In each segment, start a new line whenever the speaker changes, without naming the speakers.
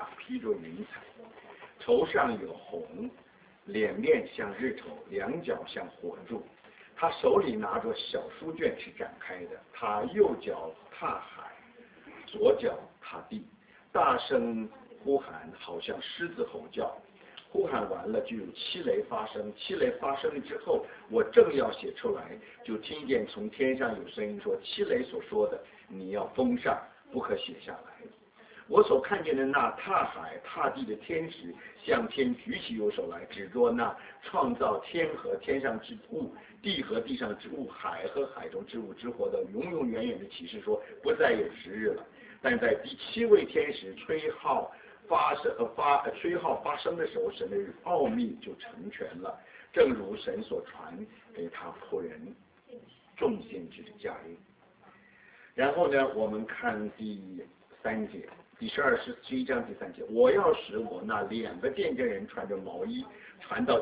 披着云彩，头上有红，脸面像日头，两脚像火柱。他手里拿着小书卷是展开的，他右脚踏海，左脚踏地，大声呼喊，好像狮子吼叫。呼喊完了，就有七雷发生。七雷发生了之后，我正要写出来，就听见从天上有声音说：七雷所说的，你要封上，不可写下来。我所看见的那踏海踏地的天使，向天举起右手来，指着那创造天和天上之物，地和地上之物，海和海中之物之活的永永远远的启示说：不再有时日了。但在第七位天使吹号发生的时候，神的奥秘就成全了，正如神所传给他仆人众先知的佳音。然后呢，我们看第3节，第11章第3节，我要使我那2个见证人穿着毛衣，传到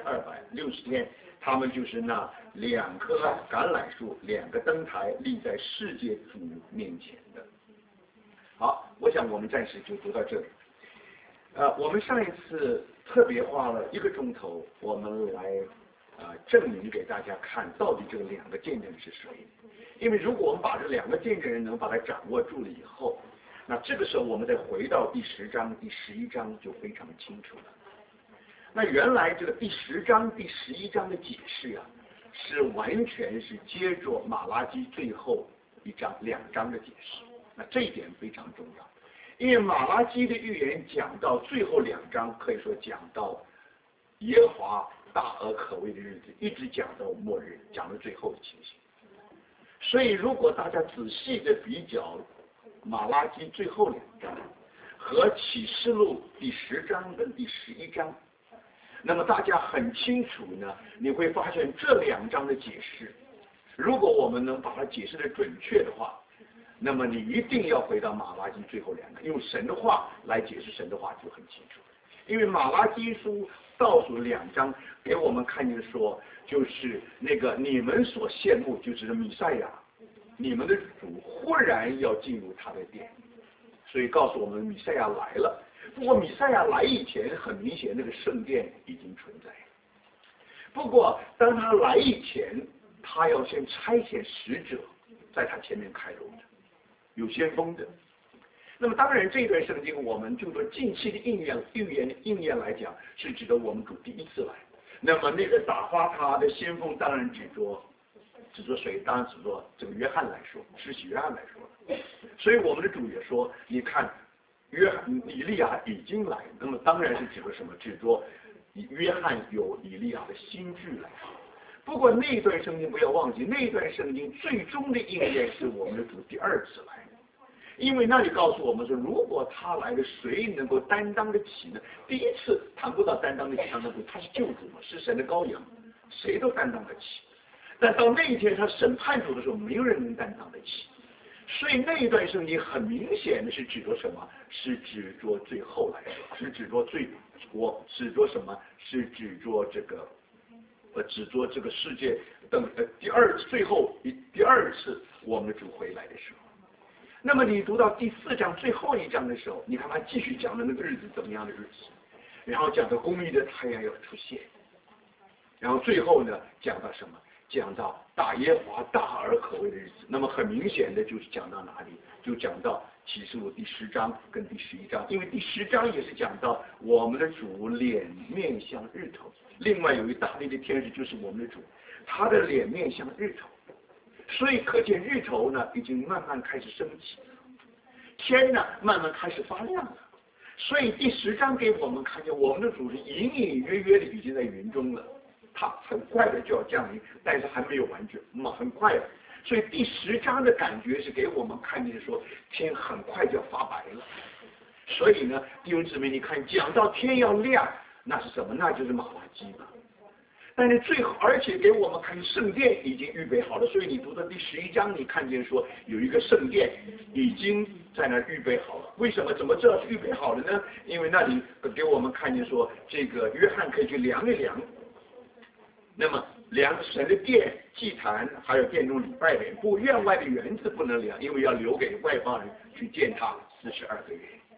1260天，他们就是那2棵橄榄树，2个灯台立在世界主面前的。好，我想我们暂时就读到这里。我们上一次特别花了1个钟头，我们来证明给大家看到底这2个见证是谁。因为如果我们把这2个见证人能把它掌握住了以后，那这个时候我们再回到第10章、第11章就非常清楚了。那原来这个第10章、第11章的解释啊，是完全是接着马拉基最后2章的解释。那这一点非常重要。因为马拉基的预言讲到最后2章，可以说讲到耶和华大而可畏的日子，一直讲到末日，讲到最后的情形。所以如果大家仔细的比较马拉基最后2章和启示录第10章跟第11章，那么大家很清楚呢，你会发现这2章的解释，如果我们能把它解释的准确的话，那么你一定要回到马拉基最后2章，用神的话来解释神的话就很清楚。因为马拉基书倒数2章给我们看见说，就是那个你们所羡慕，就是弥赛亚，你们的主忽然要进入他的殿，所以告诉我们弥赛亚来了。不过弥赛亚来以前，很明显那个圣殿已经存在。不过当他来以前，他要先差遣使者在他前面开路的，有先锋的。那么当然这段圣经我们就说近期的应验来讲，是指的我们主第一次来。那么那个打发他的先锋当然指着谁？当然指着这个约翰来说，施洗约翰来说。所以我们的主也说，你看以利亚已经来，那么当然是指着什么？指着约翰有以利亚的心志来。不过那一段圣经不要忘记，那一段圣经最终的应验是我们的主第2次来。因为那里告诉我们说，如果他来了，谁能够担当得起呢？第一次谈不到担当得起，他是救主嘛，是神的羔羊，谁都担当得起。但到那一天他审判主的时候，没有人能担当得起。所以那一段圣经很明显的是指着什么？是指着最后来说，是指着指着什么？是指着这个指着这个世界等最后第2次我们的主回来的时候。那么你读到第4章最后1章的时候，你看他继续讲的那个日子怎么样的日子，然后讲到公义的太阳要出现，然后最后呢讲到什么？讲到大耶和华大而可畏的日子。那么很明显的就是讲到哪里？就讲到启示录第10章跟第11章，因为第10章也是讲到我们的主脸面像日头，另外有一大类的天使就是我们的主，他的脸面像日头。所以可见日头呢已经慢慢开始升起，天呢慢慢开始发亮了。所以第10章给我们看见我们的主是隐隐约约的已经在云中了，他很快的就要降临，但是还没有完全，很快的。所以第10章的感觉是给我们看见说天很快就要发白了。所以呢，弟兄姊妹，你看讲到天要亮，那是什么？那就是马拉基嘛。但是最后，而且给我们看圣殿已经预备好了，所以你读到第11章，你看见说有一个圣殿已经在那预备好了。为什么？怎么知道是预备好了呢？因为那里给我们看见说，这个约翰可以去量一量。那么量神的殿、祭坛，还有殿中礼拜的人，不院外的园子不能量，因为要留给外邦人去见他42个月。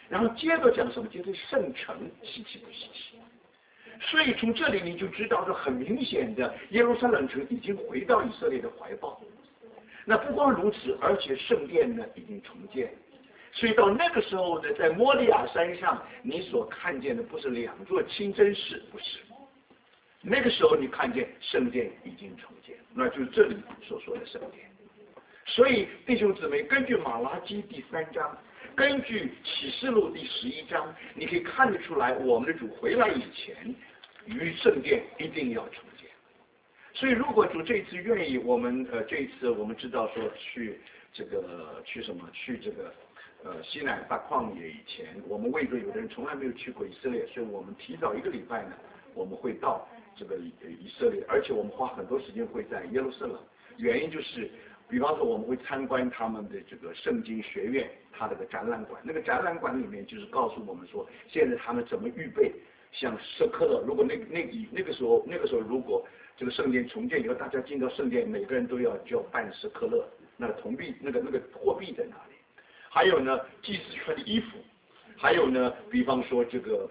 然后接着讲什么？接着圣城稀奇不稀奇？所以从这里你就知道，这很明显的，耶路撒冷城已经回到以色列的怀抱。那不光如此，而且圣殿呢已经重建。所以到那个时候呢，在摩利亚山上，你所看见的不是两座清真寺，不是。那个时候你看见圣殿已经重建，那就是这里所说的圣殿。所以弟兄姊妹，根据马拉基第3章，根据启示录第11章，你可以看得出来，我们的主回来以前，与圣殿一定要重建。所以如果主这一次愿意，我们这一次我们知道说去这个西乃大旷野以前，我们为着有的人从来没有去过以色列，所以我们提早1个礼拜呢，我们会到这个以色列，而且我们花很多时间会在耶路撒冷，原因就是，比方说我们会参观他们的这个圣经学院，它这个展览馆，那个展览馆里面就是告诉我们说，现在他们怎么预备，像舍克勒，如果那个时候如果这个圣殿重建以后，大家进到圣殿，每个人都要办舍克勒，那个铜币那个货币在哪里？还有呢，祭司穿的衣服，还有呢，比方说这个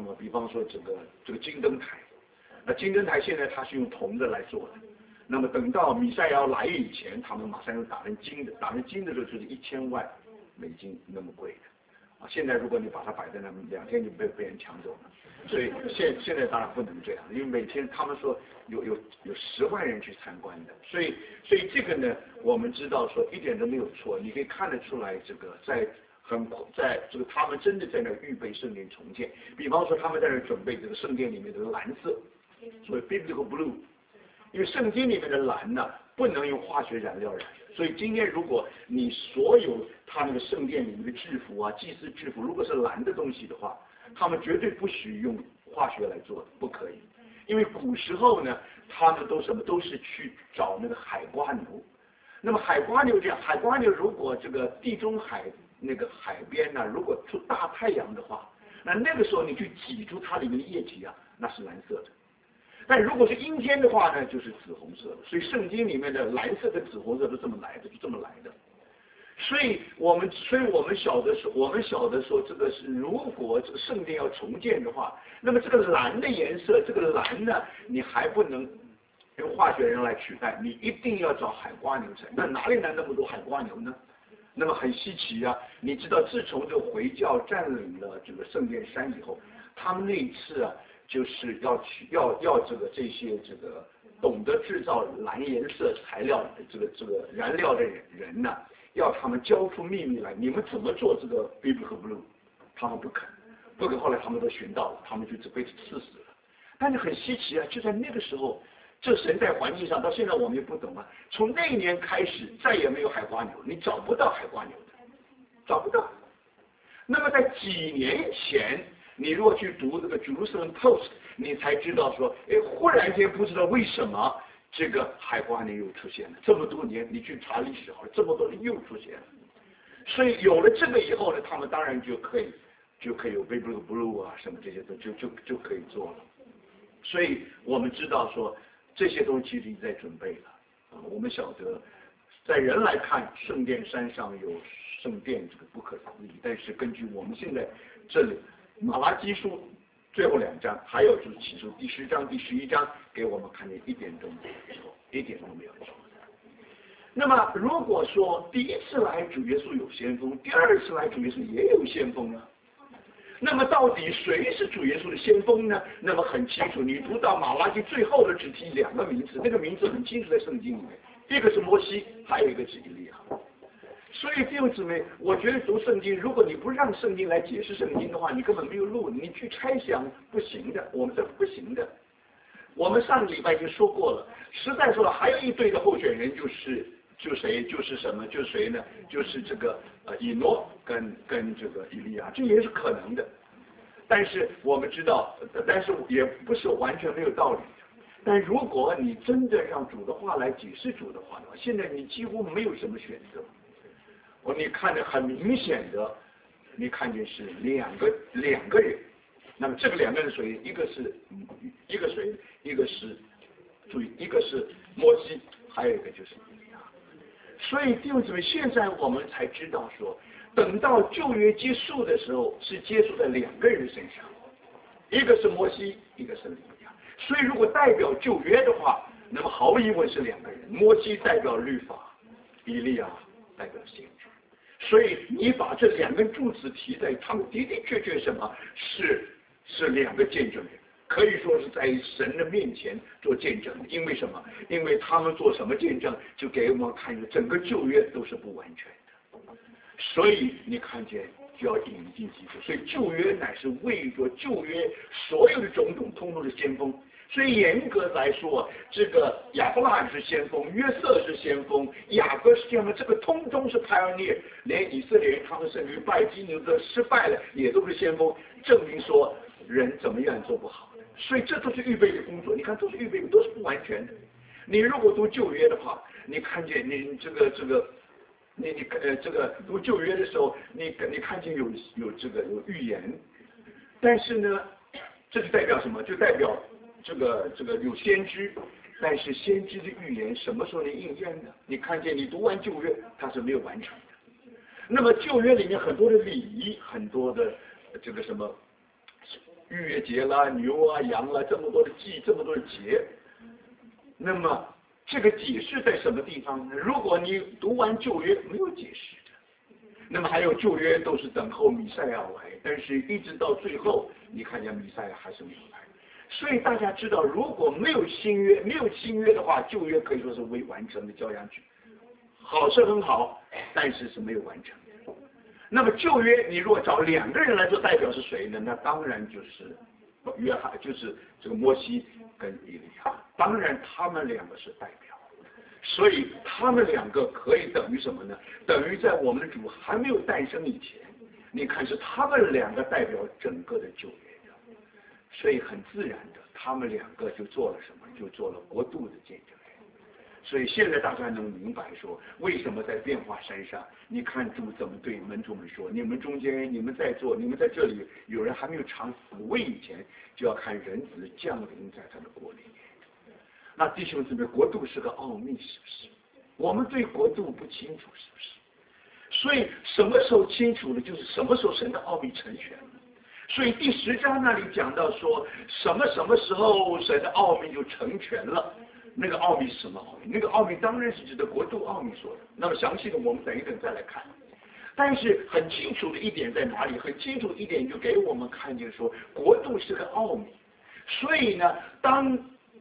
金灯台，金灯台现在它是用铜的来做的，那么等到弥赛亚来以前，他们马上要打成金的，打成金的时候就是1000万美金那么贵的，现在如果你把它摆在那2天就被人抢走了，所以现在当然不能这样，因为每天他们说有10万人去参观的，所以这个呢，我们知道说一点都没有错，你可以看得出来，这个在这个他们真的在那预备圣殿重建，比方说他们在那准备这个圣殿里面的蓝色，所谓 biblical blue， 因为圣经里面的蓝呢不能用化学染料染，所以今天如果你所有他那个圣殿里面的制服啊，祭司制服如果是蓝的东西的话，他们绝对不许用化学来做的，不可以。因为古时候呢，他们都是去找那个海瓜牛。那么海瓜牛如果这个地中海那个海边呢，如果出大太阳的话，那个时候你去挤出它里面的液体啊，那是蓝色的。但如果是阴天的话呢，就是紫红色的。所以圣经里面的蓝色跟紫红色都这么来的。所以我们晓得说，这个是如果这个圣殿要重建的话，那么这个蓝的颜色，这个蓝呢，你还不能用化学人来取代，你一定要找海瓜牛才。那哪里来那么多海瓜牛呢？那么很稀奇啊！你知道，自从这个回教占领了这个圣殿山以后，他们那一次啊，就是要这些懂得制造蓝颜色材料这个燃料的人呢，要他们交出秘密来，你们怎么做这个 biblical blue？ 他们不肯，后来他们都寻到了，他们就被刺死了。但是很稀奇啊，就在那个时候，这神在环境上到现在我们也不懂啊。从那一年开始，再也没有海瓜牛，你找不到海瓜牛的，找不到。那么在几年前，你如果去读这个 Jerusalem Post， 你才知道说，忽然间不知道为什么这个海瓜牛又出现了。这么多年，你去查历史好了，这么多年又出现了。所以有了这个以后呢，他们当然就可以有 biblical blue 啊什么这些都就可以做了。所以我们知道说这些东西其实已经在准备了我们晓得，在人来看，圣殿山上有圣殿，这个不可思议。但是根据我们现在这里马拉基书最后2章，还有就是启示录第10章、第11章，给我们看见一点都没有错，一点都没有错。那么如果说第一次来主耶稣有先锋，第2次来主耶稣也有先锋呢？那么到底谁是主耶稣的先锋呢？那么很清楚，你读到马拉基最后的只提2个名字，那个名字很清楚在圣经里面，一个是摩西，还有一个是以利亚。所以弟兄姊妹，我觉得读圣经，如果你不让圣经来解释圣经的话，你根本没有路，你去猜想不行的，我们这不行的。我们上个礼拜已经说过了，实在说了，还有一对的候选人就是谁呢？就是这个以诺跟这个以利亚，这也是可能的。但是我们知道，但是也不是完全没有道理。但如果你真的让主的话来解释主的话呢，现在你几乎没有什么选择。你看得很明显的，你看见是两个人。那么这个2个人谁？一个是谁？一个是注意，一个是摩西，还有一个就是以利亚。所以弟兄姊妹，现在我们才知道说， 等到旧约结束的时候，是结束在两个人身上，一个是摩西，一个是以利亚。所以如果代表旧约的话，那么毫无疑问是两个人，摩西代表律法，以利亚代表先知。所以你把这两个柱子提在，他们的的确确什么是两个见证人，可以说是在神的面前做见证。因为什么？因为他们做什么见证，就给我们看见整个旧约都是不完全的。所以你看见就要引进基督，所以旧约乃是为着旧约所有的种种，通通是先锋。所以严格来说，这个亚伯拉罕是先锋，约瑟是先锋，雅各是先锋，这个通通是pioneer，连以色列人他们甚至于拜金牛的失败了，也都是先锋，证明说人怎么样做不好的。所以这都是预备的工作，你看都是预备的，都是不完全的。你如果读旧约的话，你看见你这个这个读旧约的时候，你看见有预言，但是呢，这就代表什么？就代表这个有先知，但是先知的预言什么时候能应验呢？你看见你读完旧约，它是没有完成的。那么旧约里面很多的礼仪，很多的这个什么逾越节啦、牛啊、羊啦，这么多的祭，这么多的节，那么这个解释在什么地方呢？如果你读完旧约没有解释的，那么还有旧约都是等候弥赛亚来，但是一直到最后，你看见弥赛亚还是没有来。所以大家知道，如果没有新约的话，旧约可以说是未完成的交响曲，好是很好，但是是没有完成的。那么旧约，你如果找两个人来做代表是谁呢？那当然就是约翰，就是这个摩西跟以利亚，当然他们两个是代表。所以他们两个可以等于什么呢？等于在我们的主还没有诞生以前，你看是他们两个代表整个的旧约。所以很自然的，他们两个就做了什么？就做了国度的见证人。所以现在大家能明白说，为什么在变化山上，你看主怎么对门徒们说：你们中间，你们在座，你们在这里，有人还没有尝死味以前，就要看人子降临在他的国里面。那弟兄姊妹，国度是个奥秘，是不是？我们对国度不清楚，是不是？所以什么时候清楚了，就是什么时候神的奥秘成全了。所以第10章那里讲到说，什么时候神的奥秘就成全了？那个奥秘是什么奥秘？那个奥秘当然是指的国度奥秘说的。那么详细的我们等一等再来看。但是很清楚的一点在哪里？很清楚的一点就给我们看见说，国度是个奥秘。所以呢，当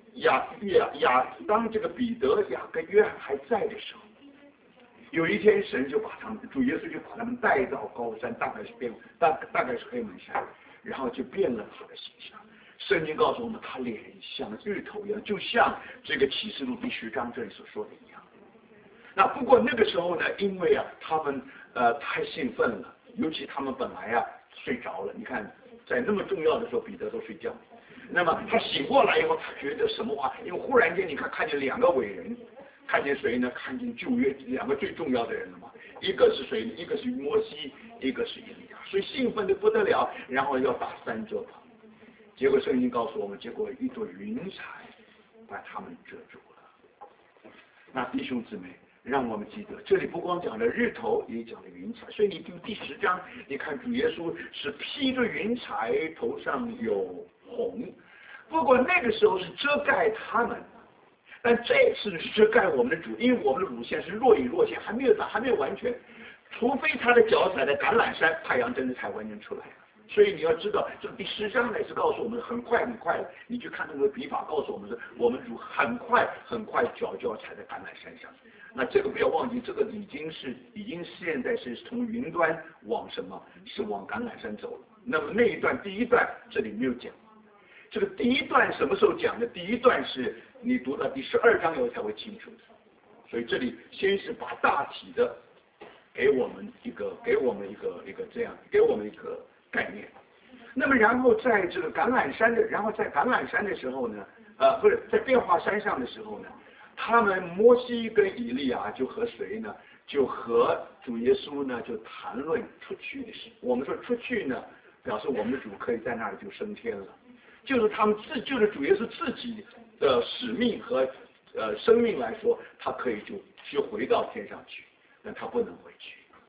这个彼得、雅各、约翰还在的时候，有一天神就把他们，主耶稣就把他们带到高山，大概是黑门山，然后就变了他的形象。圣经告诉我们，他脸像日头一样，就像这个启示录第10章这里所说的一样。那不过那个时候呢，因为他们太兴奋了，尤其他们本来睡着了。你看，在那么重要的时候，彼得都睡觉。那么他醒过来以后，他觉得什么话？因为忽然间你看见2个伟人。看见谁呢？看见旧约2个最重要的人了嘛？一个是谁？一个是摩西，一个是以利亚。所以兴奋的不得了，然后要打3折跑。结果圣经告诉我们，结果一朵云彩把他们遮住了。那弟兄姊妹，让我们记得，这里不光讲了日头，也讲了云彩。所以你读第10章，你看主耶稣是披着云彩，头上有红。不过那个时候是遮盖他们。但这次是遮盖我们的主，因为我们的乳腺是若隐若现，还没有完全，除非他的脚踩在橄榄山，太阳真的才完全出来。所以你要知道，这个第10章乃是告诉我们很快的，你去看那个笔法，告诉我们是我们主很快脚就要踩在橄榄山上。那这个不要忘记，这个已经现在是从云端往什么？是往橄榄山走了。那么那一段第一段这里没有讲。这个第一段什么时候讲的？第一段是你读到第12章以后才会清楚的。所以这里先是把大体的给我们一个这样，给我们一个概念。那么然后在这个橄榄山的时候呢，不是在变化山上的时候呢，他们摩西跟以利亚就和谁呢？就和主耶稣呢就谈论出去的事。我们说出去呢，表示我们的主可以在那里就升天了。就是他们就是主耶稣自己的使命和生命来说，他可以就回到天上去，但他不能回去。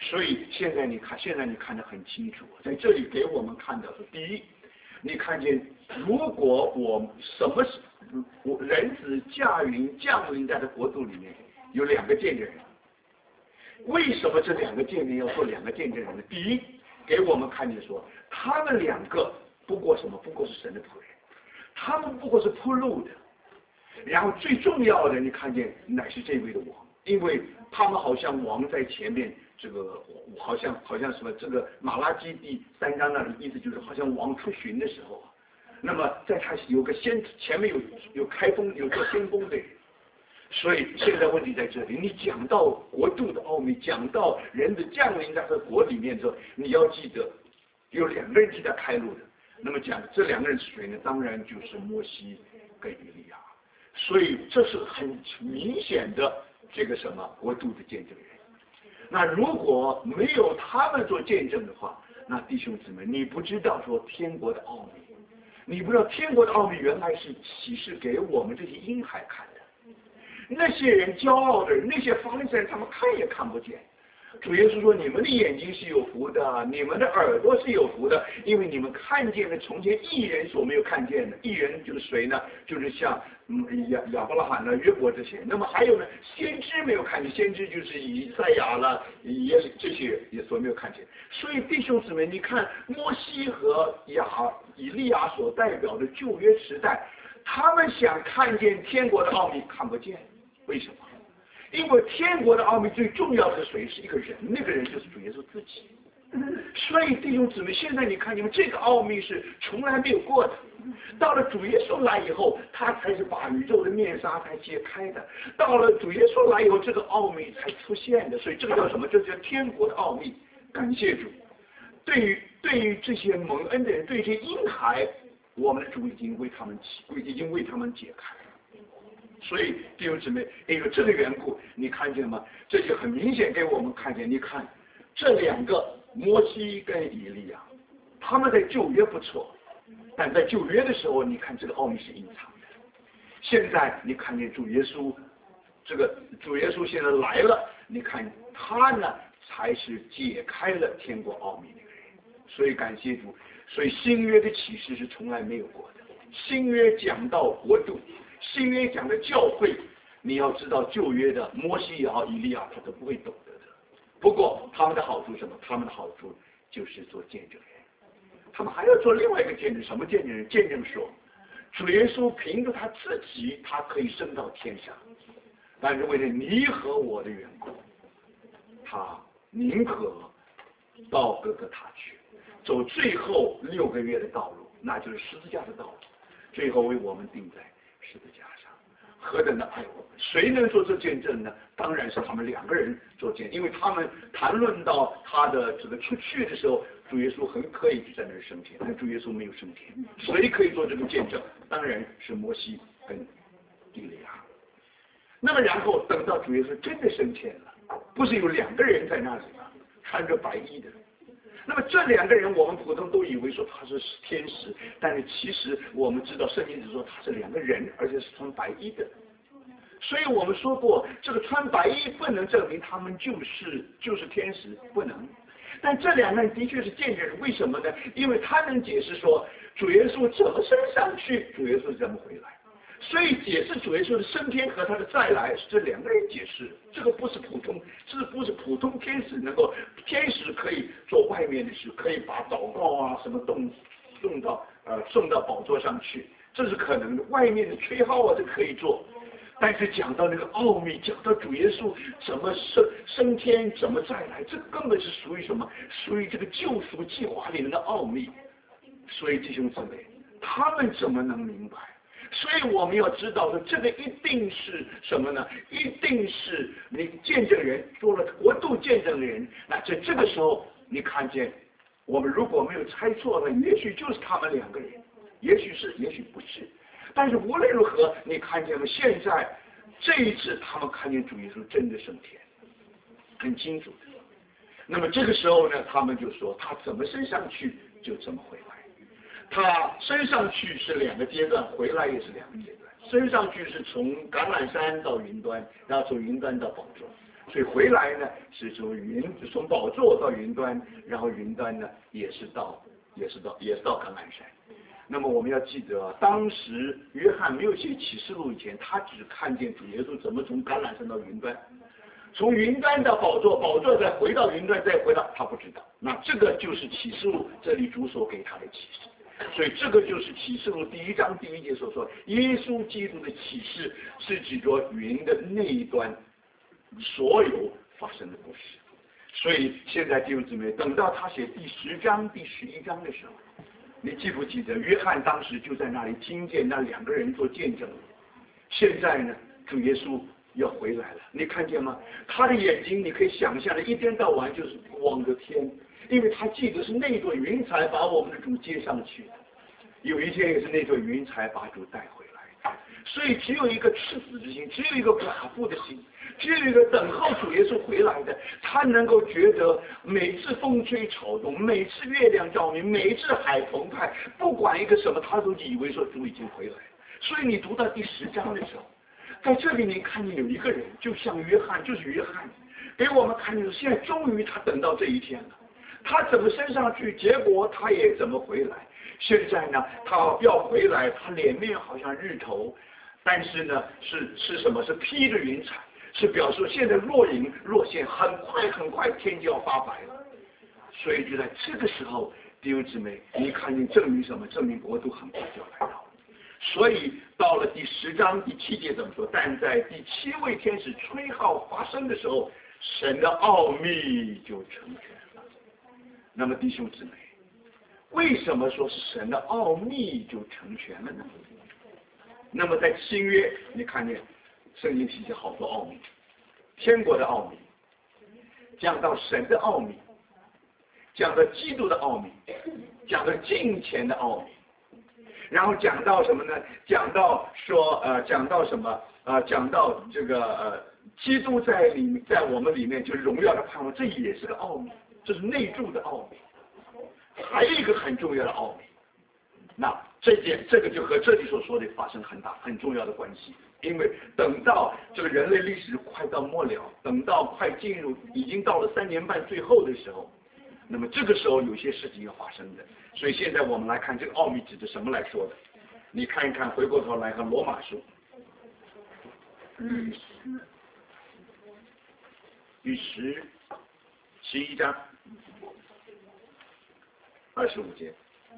所以现在你看得很清楚，在这里给我们看到的，第一，你看见如果人子驾云降临在这国度里面，有两个见证人。为什么这两个见证要做两个见证人呢？第一，给我们看见说，他们两个不过什么？不过是神的仆人，他们不过是铺路的。然后最重要的，你看见乃是这位的王，因为他们好像王在前面，这个好像什么，这个马拉基第3章那里意思就是好像王出巡的时候，那么在他有个前面有开封有做先锋的人。所以现在问题在这里，你讲到国度的奥秘，讲到人的降临在这国里面之后，你要记得有两个人替他开路的。那么讲这两个人是谁呢？当然就是摩西跟以利亚。所以这是很明显的这个什么国度的见证人。那如果没有他们做见证的话，那弟兄姊妹，你不知道说天国的奥秘，你不知道天国的奥秘原来是启示给我们这些婴孩看的。那些人骄傲的人，那些法利赛人，他们看也看不见。主耶稣说：“你们的眼睛是有福的，你们的耳朵是有福的，因为你们看见了从前义人所没有看见的。义人就是谁呢？就是像亚伯拉罕了、约伯这些。那么还有呢，先知没有看见，先知就是以赛亚了、这些也所没有看见。所以弟兄姊妹，你看摩西和以利亚所代表的旧约时代，他们想看见天国的奥秘，看不见。为什么？因为天国的奥秘最重要的是谁？是一个人，那个人就是主耶稣自己。所以弟兄姊妹，现在你看，你们这个奥秘是从来没有过的。到了主耶稣来以后，他才是把宇宙的面纱才揭开的。到了主耶稣来以后，这个奥秘才出现的。所以这个叫什么？这叫天国的奥秘。感谢主。对于这些蒙恩的人，对这些婴孩，我们的主已经为他们解开了。所以弟兄姊妹，因为这个缘故，你看见吗？这就很明显给我们看见。你看这两个摩西跟以利亚，他们在旧约不错，但在旧约的时候，你看这个奥秘是隐藏的。现在你看见主耶稣，这个主耶稣现在来了，你看他呢才是解开了天国奥秘那个人。所以感谢主，所以新约的启示是从来没有过的。新约讲到国度。新约讲的教会，你要知道旧约的摩西也好，以利亚他都不会懂得的。不过他们的好处是什么？他们的好处就是做见证人。他们还要做另外一个见证，什么见证人？见证说，主耶稣凭着他自己，他可以升到天上，但是为了你和我的缘故，他宁可到哥哥他去，走最后6个月的道路，那就是十字架的道路，最后为我们钉在十字架上，何等的爱我们！谁能做这见证呢？当然是他们两个人做见证，因为他们谈论到他的这个出去的时候，主耶稣很可以在那儿升天，但主耶稣没有升天。谁可以做这个见证？当然是摩西跟以利亚。那么然后等到主耶稣真的升天了，不是有两个人在那里吗？穿着白衣的。那么这两个人，我们普通都以为说他是天使，但是其实我们知道圣经只说他是两个人，而且是穿白衣的。所以我们说过，这个穿白衣不能证明他们就是天使，不能。但这两个人的确是见证人，为什么呢？因为他能解释说主耶稣怎么升上去，主耶稣怎么回来。所以解释主耶稣的升天和他的再来是这两个人解释，这个不是普通天使能够，天使可以做外面的事，可以把祷告啊什么送到宝座上去，这是可能的。外面的吹号啊，这可以做。但是讲到那个奥秘，讲到主耶稣怎么升天，怎么再来，这根本是属于什么？属于这个救赎计划里面的奥秘。所以弟兄姊妹，他们怎么能明白？所以我们要知道的，这个一定是什么呢？一定是你见证人做了国度见证的人。那在这个时候，你看见我们如果没有猜错了，也许就是他们两个人，也许是，也许不是。但是无论如何，你看见了，现在这一次他们看见主耶稣真的升天，很清楚的。那么这个时候呢，他们就说他怎么升上去就怎么回来。他升上去是两个阶段，回来也是两个阶段。升上去是从橄榄山到云端，然后从云端到宝座。 所以回来呢是从宝座到云端，然后云端呢也是到橄榄山。那么我们要记得，当时约翰没有写启示录以前，他只看见主耶稣怎么从橄榄山到云端，从云端到宝座，宝座再回到云端，再回到，他不知道。那这个就是启示录这里主所给他的启示。所以这个就是启示录第1章第1节所说，耶稣基督的启示是指着云的那一端所有发生的故事。所以现在弟兄姊妹，等到他写第10章第11章的时候，你记不记得约翰当时就在那里听见那2个人做见证？现在呢，主耶稣要回来了，你看见吗？他的眼睛你可以想象的，一天到晚就是望着天，因为他记得是那朵云彩把我们的主接上去的，有一天也是那朵云彩把主带回来。所以只有一个赤子之心，只有一个寡妇的心，只有一个等候主耶稣回来的，他能够觉得每次风吹草动，每次月亮照明，每一次海澎湃，不管一个什么，他都以为说主已经回来了。所以你读到第10章的时候，在这里你看见有一个人，就像约翰，就是约翰，给我们看见现在终于他等到这一天了。他怎么升上去，结果他也怎么回来。现在呢，他要回来，他脸面好像日头，但是呢，是什么？是披着云彩，是表示现在若隐若现，很快天就要发白了。所以就在这个时候，弟兄姊妹，你看见证明什么？证明国度很快就要来到。所以到了第10章第7节怎么说？但在第7位天使吹号发声的时候，神的奥秘就成全了。那么弟兄姊妹，为什么说是神的奥秘就成全了呢？那么在新约，你看见圣经提起好多奥秘，天国的奥秘，讲到神的奥秘，讲到基督的奥秘，讲到敬虔的奥秘，然后讲到什么呢？讲到说讲到什么？讲到这个基督在我们里面就是荣耀的盼望，这也是个奥秘，这是内住的奥秘。还有一个很重要的奥秘，那这个就和这里所说的发生很重要的关系。因为等到这个人类历史快到末了，等到快进入已经到了3年半最后的时候，那么这个时候有些事情要发生的。所以现在我们来看这个奥秘指的什么来说的？你看一看，回过头来和罗马书第11章25节，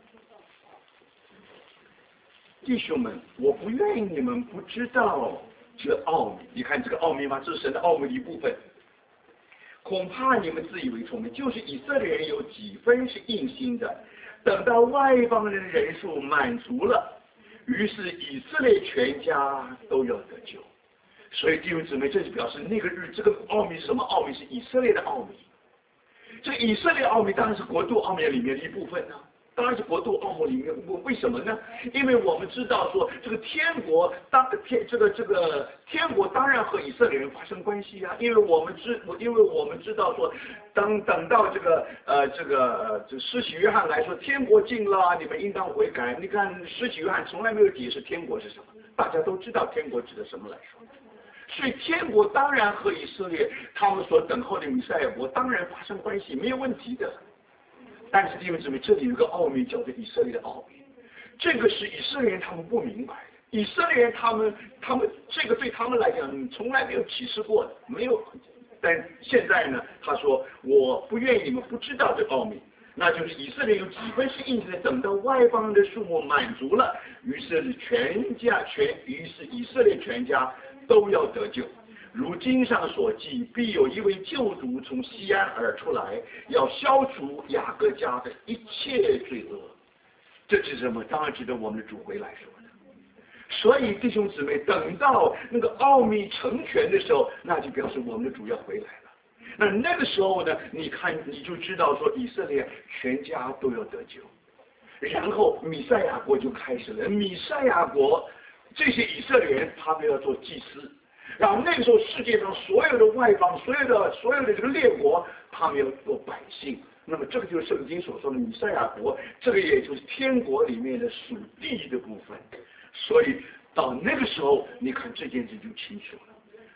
弟兄们，我不愿意你们不知道这奥秘。你看这个奥秘吗？这是神的奥秘的一部分。恐怕你们自以为聪明，就是以色列人有几分是硬心的，等到外邦人的人数满足了，于是以色列全家都要得救。所以弟兄姊妹，这就表示那个这个奥秘是什么奥秘？是以色列的奥秘。这个以色列奥秘当然是国度奥秘里面的一部分呢，当然是国度奥秘里面。为什么呢？因为我们知道说这个天国天国当然和以色列人发生关系啊，因为我们知道说等到这施洗约翰来说天国近了，你们应当悔改。你看施洗约翰从来没有解释天国是什么，大家都知道天国指的什么来说。所以天国当然和以色列他们所等候的弥赛亚国当然发生关系，没有问题的。但是弟兄姊妹，这里有个奥秘叫做以色列的奥秘，这个是以色列人他们不明白的。以色列人他们这个对他们来讲从来没有启示过的，没有。但现在呢，他说我不愿意你们不知道这个奥秘，那就是以色列有几分是硬的，等到外邦人的数目满足了，于是以色列全家都要得救。如经上所记，必有一位救主从西安而出来，要消除雅各家的一切罪恶。这是什么？当然值得我们的主回来说的。所以弟兄姊妹，等到那个奥秘成全的时候，那就表示我们的主要回来了。那个时候呢，你看你就知道说以色列全家都要得救，然后米赛亚国就开始了。米赛亚国这些以色列人他们要做祭司，然后那个时候世界上所有的外邦所有的这个列国他们要做百姓。那么这个就是圣经所说的米赛亚国，这个也就是天国里面的属地的部分。所以到那个时候你看这件事就清楚了。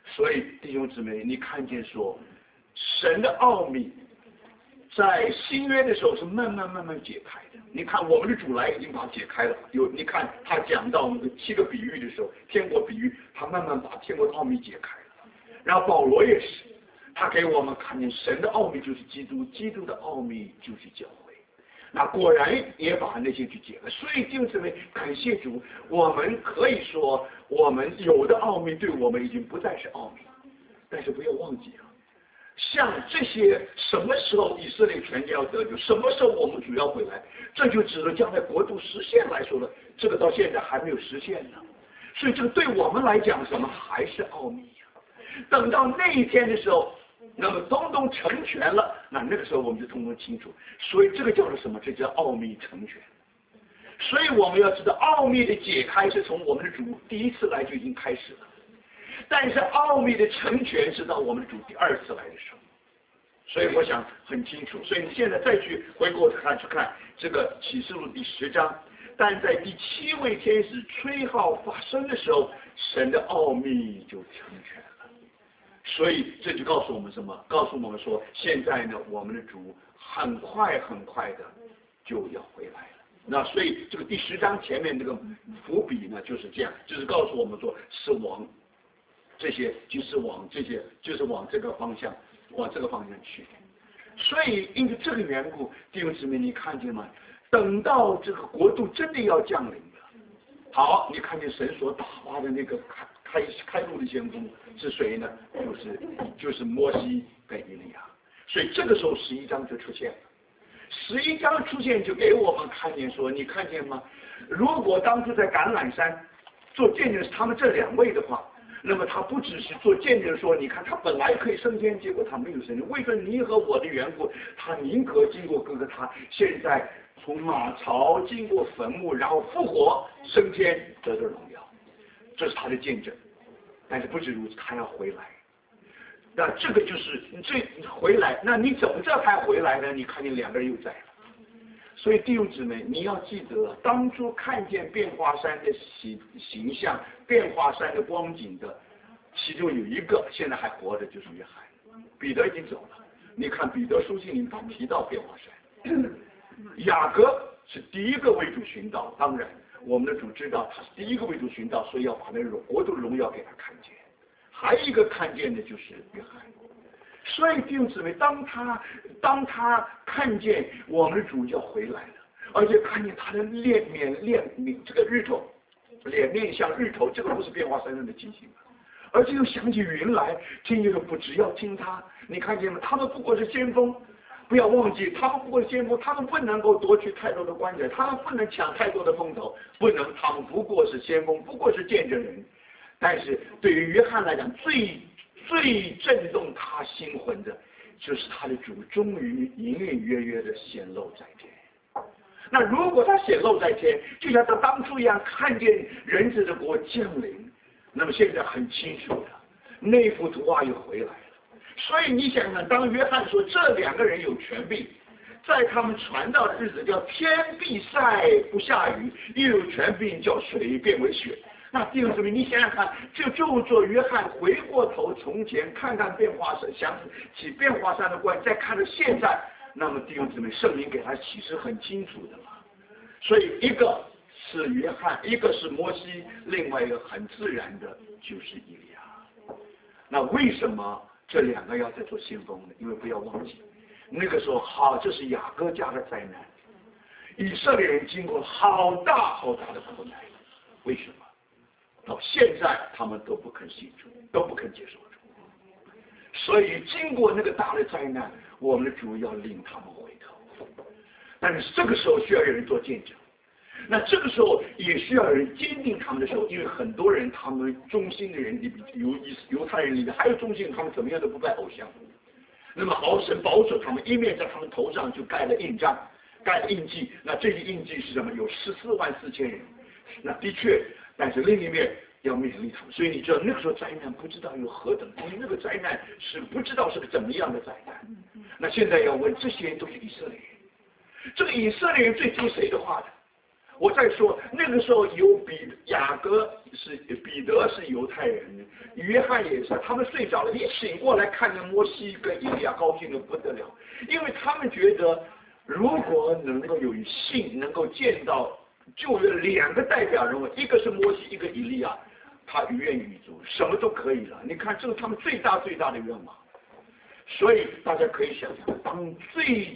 所以弟兄姊妹，你看见说神的奥秘在新约的时候是慢慢解开的。你看我们的主来已经把它解开了，你看他讲到那个7个比喻的时候，天国比喻，他慢慢把天国的奥秘解开了。然后保罗也是，他给我们看见神的奥秘就是基督，基督的奥秘就是教会。那果然也把那些去解了。所以弟兄姊妹，感谢主，我们可以说我们有的奥秘对我们已经不再是奥秘，但是不要忘记啊，像这些什么时候以色列全家要得救，什么时候我们主要回来，这就指着将来国度实现来说了，这个到现在还没有实现呢。所以这个对我们来讲什么还是奥秘啊。等到那一天的时候，那么通通成全了，那个时候我们就通通清楚。所以这个叫做什么？这叫奥秘成全。所以我们要知道，奥秘的解开是从我们的主第一次来就已经开始了，但是奥秘的成全是到我们的主第2次来的时候。所以我想很清楚。所以你现在再去回过头去看这个启示录第10章，但在第7位天使吹号发生的时候，神的奥秘就成全了。所以这就告诉我们什么？告诉我们说，现在呢，我们的主很快的就要回来了。那所以这个第10章前面这个伏笔呢，就是这样，就是告诉我们说，是往这些，就是往这个方向去。所以因为这个缘故，弟兄姊妹，你看见吗？等到这个国度真的要降临了，好，你看见神所打发的那个开路的先锋是谁呢？就是摩西跟以利亚。所以这个时候11章就出现了。11章出现就给我们看见说，你看见吗？如果当初在橄榄山做见证是他们这2位的话，那么他不只是做见证说，你看他本来可以升天，结果他没有升天，为了你和我的缘故，他宁可经过哥哥他，现在从马槽经过坟墓，然后复活升天，得到荣耀，这是他的见证。但是不止如此，他要回来。那这个就是这回来，那你怎么知道他要回来呢？你看见2个人又在了。所以弟兄姊妹，你要记得，当初看见变化山的形象、变化山的光景的，其中有一个现在还活着，就是约翰。彼得已经走了。你看彼得书信里他提到变化山，雅各是第一个为主寻道，当然我们的主知道他是第一个为主寻道，所以要把那种国度的荣耀给他看见。还有一个看见的就是约翰。所以弟兄姊妹，当他看见我们的主要回来了，而且看见他的脸这个日头，脸面像日头，这个不是变化山上的情形，而且又想起云来，听一个不只要听他，你看见吗？他们不过是先锋，不要忘记，他们不过是先锋，他们不能够夺取太多的官爵，他们不能抢太多的风头，他们不过是先锋，不过是见证人。但是对于约翰来讲，最震动他心魂的，就是他的主终于隐隐约约的显露在天。那如果他显露在天，就像他当初一样，看见人子的国降临，那么现在很清楚的，那幅图画又回来了。所以你想想，当约翰说这2个人有权柄，在他们传道的日子叫天必晒不下雨，又有权柄叫水变为血。那弟兄姊妹，你想想看，就做约翰回过头从前看看变化山，想起变化山的关系，再看到现在，那么弟兄姊妹，圣灵给他启示很清楚的嘛。所以一个是约翰，一个是摩西，另外一个很自然的就是以利亚。那为什么这2个要在做先锋呢？因为不要忘记，那个时候这是雅各家的灾难，以色列人经过好大的苦难，为什么？到现在他们都不肯信主，都不肯接受主。所以经过那个大的灾难，我们的主要令他们回头。但是这个时候需要有人做见证，那这个时候也需要有人坚定他们的手，因为很多人他们忠心的人里面，犹太人里面还有忠心，他们怎么样都不拜偶像。那么神保守他们，一面在他们头上就盖了印章，盖了印记。那这些印记是什么？有144000人。那的确。但是另一面要勉励他们，所以你知道那个时候灾难不知道有何等，因为那个灾难是不知道是个怎么样的灾难。那现在要问，这些人都是以色列人，这个以色列人最听谁的话的？ 我再说，那个时候有雅各是彼得是犹太人，约翰也是，他们睡着了，一醒过来看见摩西跟以利亚，高兴的不得了，因为他们觉得如果能够有幸能够见到旧约两个代表人物，一个是摩西，一个以利亚，他于愿于足，什么都可以了。你看，这是他们最大的愿望。所以大家可以想象，当最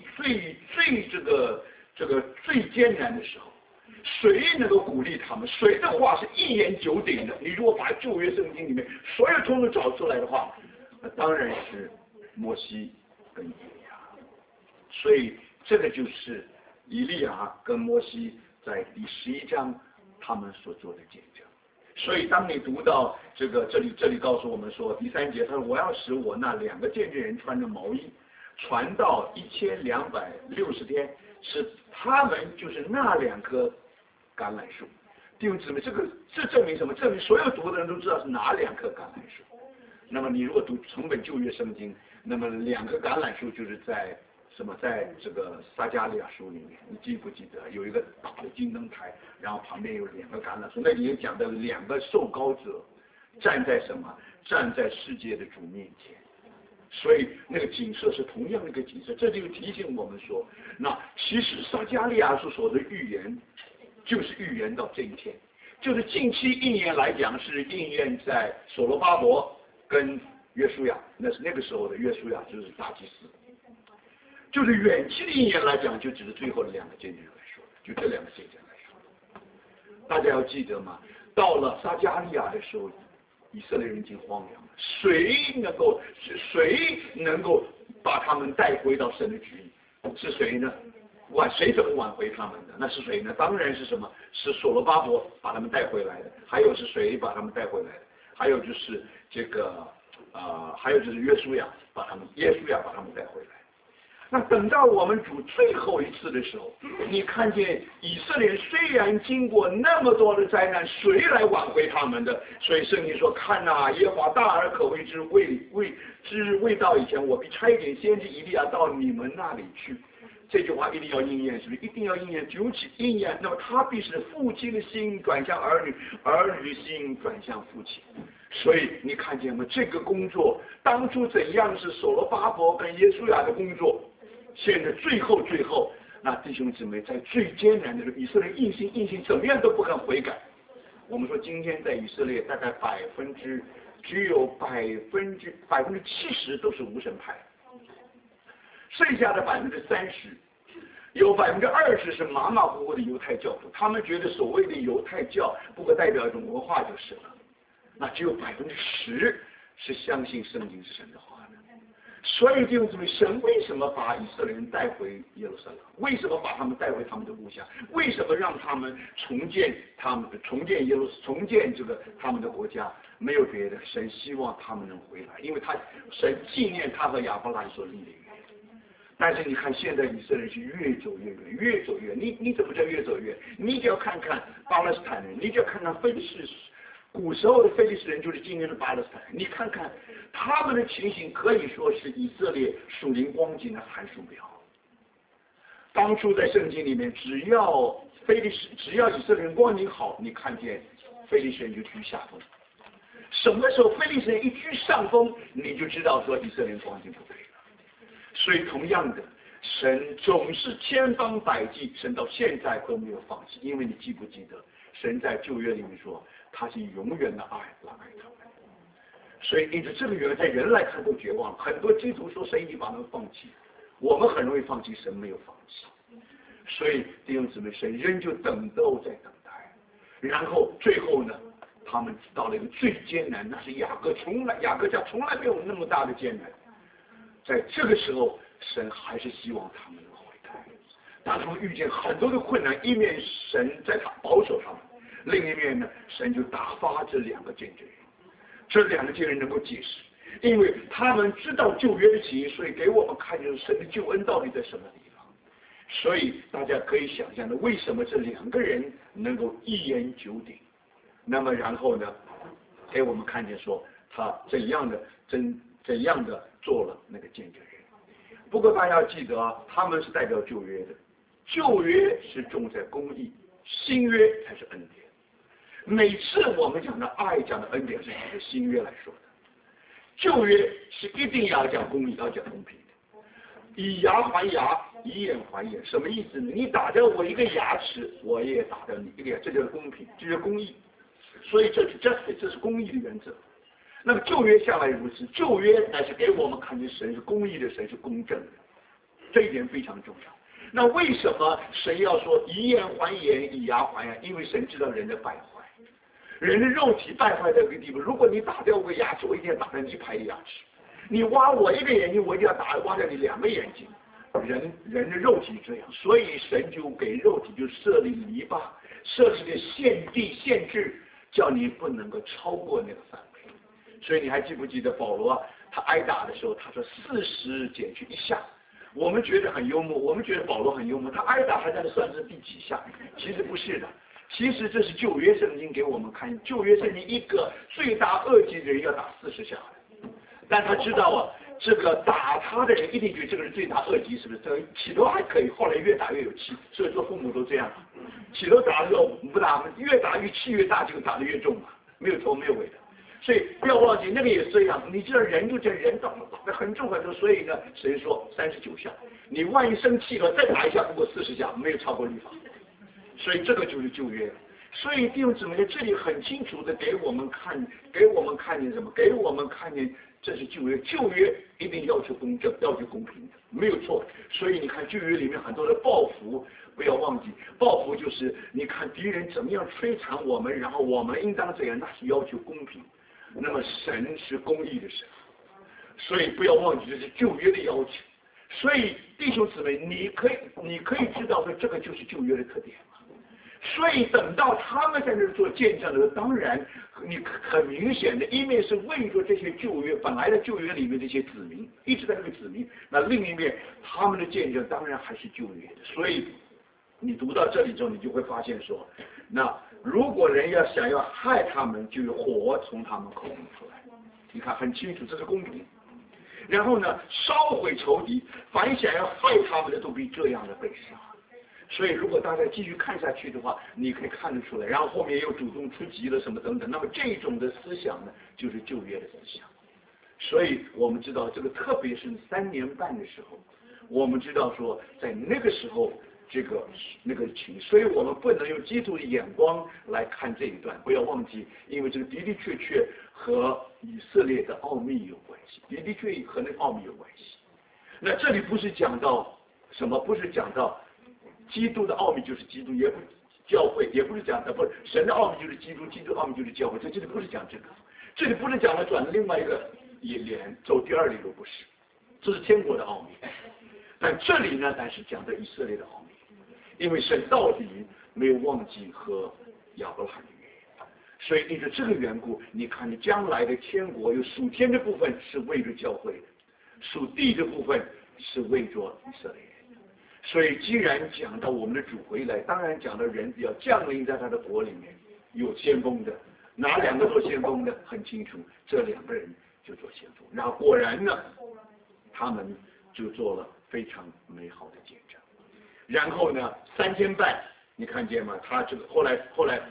最艰难的时候，谁能够鼓励他们？谁的话是一言九鼎的？你如果把旧约圣经里面所有通通找出来的话，那当然是摩西跟以利亚。所以这个就是以利亚跟摩西在第11章他们所做的见证。所以当你读到这里告诉我们说，第3节他说，我要使我那2个见证人穿着毛衣传到1260天，是他们就是那2棵橄榄树。弟兄姊妹，这证明什么？证明所有读的人都知道是哪2棵橄榄树。那么你如果读成本旧约圣经，那么2棵橄榄树就是在在这个撒迦利亚书里面，你记不记得有一个大的金灯台，然后旁边有2个橄榄树，那里面讲的2个受膏者站在站在世界的主面前，所以那个景色是同样的一个景色。这就提醒我们说，那其实撒迦利亚书所的预言就是预言到这一天，就是近期应验来讲是应验在所罗巴伯跟约书亚，那个时候的约书亚就是大祭司。就是远期的应验来讲，就只是最后的2个见证来说，就这2个见证来说。大家要记得吗？到了撒迦利亚的时候，以色列人已经荒凉了，谁能够把他们带回到神的旨意？是谁呢？谁怎么挽回他们的？那是谁呢？当然是是所罗巴伯把他们带回来的。还有是谁把他们带回来的？还有就是还有就是耶稣亚把他们带回来。那等到我们主最后一次的时候，你看见以色列虽然经过那么多的灾难，谁来挽回他们的？所以圣经说：“看哪，耶和华大而可畏之，未到以前，我必差一点先知以利亚到你们那里去。”这句话一定要应验，是不是？一定要应验，尤其应验。那么他必使父亲的心转向儿女，儿女的心转向父亲。所以你看见吗？这个工作当初怎样是所罗巴伯跟耶稣亚的工作，现在最后，那弟兄姊妹在最艰难的时候，以色列硬心，怎么样都不肯悔改。我们说今天在以色列大概只有70%都是无神派，剩下的30%，有20%是马马虎虎的犹太教徒，他们觉得所谓的犹太教不过代表一种文化就是了。那只有10%是相信圣经是神的话的。所以弟兄姊妹，神为什么把以色列人带回耶路撒冷？为什么把他们带回他们的故乡？为什么让他们重建他们的国家？没有别的，神希望他们能回来，因为神纪念他和亚伯拉罕所立的约。但是你看现在以色列是越走越远，越走越远。你怎么叫越走越远？你就要看看巴勒斯坦人，你就要看看非利士。古时候的非利士人就是今天的巴勒斯坦，你看看他们的情形，可以说是以色列属灵光景的函数表。当初在圣经里面，只要以色列人光景好，你看见非利士人就居下风。什么时候非利士人一居上风，你就知道说以色列人光景不对了。所以同样的，神总是千方百计，神到现在都没有放弃。因为你记不记得，神在旧约里面说，他是永远的爱来爱他们。所以因此这个原因在人来看都绝望了。很多基督徒说神已经把他们放弃，我们很容易放弃，神没有放弃。所以弟兄姊妹，神仍旧都在等待。然后最后呢，他们到了一个最艰难，那是雅各家从来没有那么大的艰难。在这个时候，神还是希望他们能悔改。当他们遇见很多的困难，一面神在保守他们，另一面呢，神就打发这2个见证人。这2个见证人能够解释，因为他们知道旧约的起因，所以给我们看就是神的救恩到底在什么地方。所以大家可以想象的，为什么这2个人能够一言九鼎？那么然后呢，给我们看见说他怎样的做了那个见证人。不过大家要记得啊，他们是代表旧约的，旧约是重在公义， 新约才是恩典。每次我们讲的爱、讲的恩典是指着新约来说的，旧约是一定要讲公义、要讲公平的，以牙还牙，以眼还眼，什么意思呢？你打掉我一个牙齿，我也打掉你一个牙，这就是公平，这就是公义。所以这是 justice， 这是公义的原则。那么旧约向来如此，旧约乃是给我们看见神是公义的，神是公正的，这一点非常重要。那为什么神要说以眼还眼，以牙还牙？因为神知道人的败坏，人的肉体败坏到一个地步。如果你打掉我个牙齿，我一定要打掉你一排的牙齿；你挖我一个眼睛，我一定要挖掉你2个眼睛。人的肉体这样，所以神就给肉体就设立篱笆，设立的限地限制，叫你不能够超过那个范围。所以你还记不记得保罗他挨打的时候，他说40减去1下。我们觉得很幽默，我们觉得保罗很幽默，他挨打还在那算是第几下？其实不是的，其实这是旧约圣经给我们看，旧约圣经一个罪大恶极的人要打40下，但他知道啊，这个打他的人一定觉得这个人罪大恶极，是不是？这起头还可以，后来越打越有气，所以说父母都这样，起头打的时候不打，越打越气越大，就打得越重嘛，没有头没有尾的。所以不要忘记，那个也是这样。你知道人就这人打得很重很重，所以呢，神说39下。你万一生气了，再打一下，不过40下，没有超过律法。所以这个就是旧约。所以弟兄姊妹，这里很清楚的给我们看见什么？给我们看见这是旧约。旧约一定要求公正，要求公平的，没有错。所以你看旧约里面很多的报复，不要忘记，报复就是你看敌人怎么样摧残我们，然后我们应当怎样，那是要求公平。那么神是公义的神，所以不要忘记这是旧约的要求。所以弟兄姊妹，你可以知道说这个就是旧约的特点嘛。所以等到他们在那做见证的时候，当然你很明显的一面是为着这些旧约本来的旧约里面这些子民，一直在那个子民，那另一面他们的见证当然还是旧约的。所以你读到这里之后，你就会发现说，那如果人想要害他们，就有火从他们口中出来。你看很清楚，这是公平。然后呢，烧毁仇敌，凡想要害他们的，都必这样的被杀。所以如果大家继续看下去的话，你可以看得出来。然后后面又主动出击了什么等等，那么这种的思想呢，就是旧约的思想。所以我们知道这个，特别是3年半的时候，我们知道说在那个时候。那个情，所以我们不能用基督的眼光来看这一段，不要忘记，因为这个的的确确和以色列的奥秘有关系，的的确和那个奥秘有关系。那这里不是讲到什么，不是讲到基督的奥秘就是基督，也不教会，也不是讲的不是神的奥秘就是基督，基督的奥秘就是教会，这里不是讲这个，这里不是讲了转另外一个脸走第2里路，不是，这是天国的奥秘。但这里呢，但是讲的以色列的奥秘。因为神到底没有忘记和亚伯拉罕的约，所以因着这个缘故，你看你将来的天国有属天的部分是为着教会的，属地的部分是为着以色列人。所以既然讲到我们的主回来，当然讲到人要降临在他的国里面，有先锋的，哪2个做先锋的很清楚，这2个人就做先锋。然后果然呢，他们就做了非常美好的见证。然后呢，3天半，你看见吗？他这个后来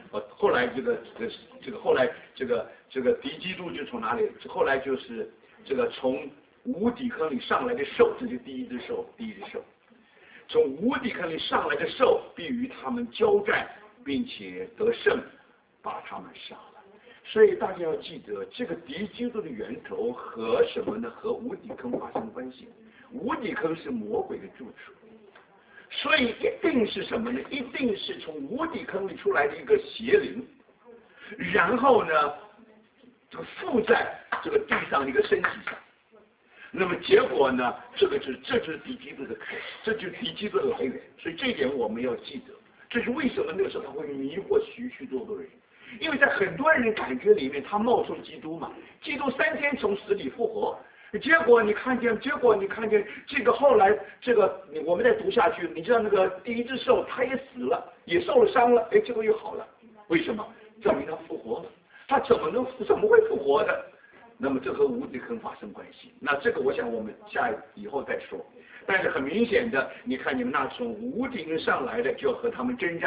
这个敌基督就从哪里？后来就是这个从无底坑里上来的兽，这就第一只兽。从无底坑里上来的兽，必与他们交战，并且得胜，把他们杀了。所以大家要记得，这个敌基督的源头和什么呢？和无底坑发生关系。无底坑是魔鬼的住处。所以一定是什么呢？一定是从无底坑里出来的一个邪灵，然后呢，这个附在这个地上的一个身体上。那么结果呢，这就是敌基督的开始，这就是敌基督的来源。所以这一点我们要记得，这是为什么那个时候他会迷惑许多人，因为在很多人的感觉里面，他冒充基督嘛，基督3天从死里复活。结果你看见这个后来这个我们再读下去，你知道那个第一只兽他也死了，也受了伤了，结果又好了，为什么？证明他复活了。他怎么会复活的？那么这和无底坑发生关系。那这个我想我们以后再说。但是很明显的，你看你们那从无底坑上来的就要和他们征战，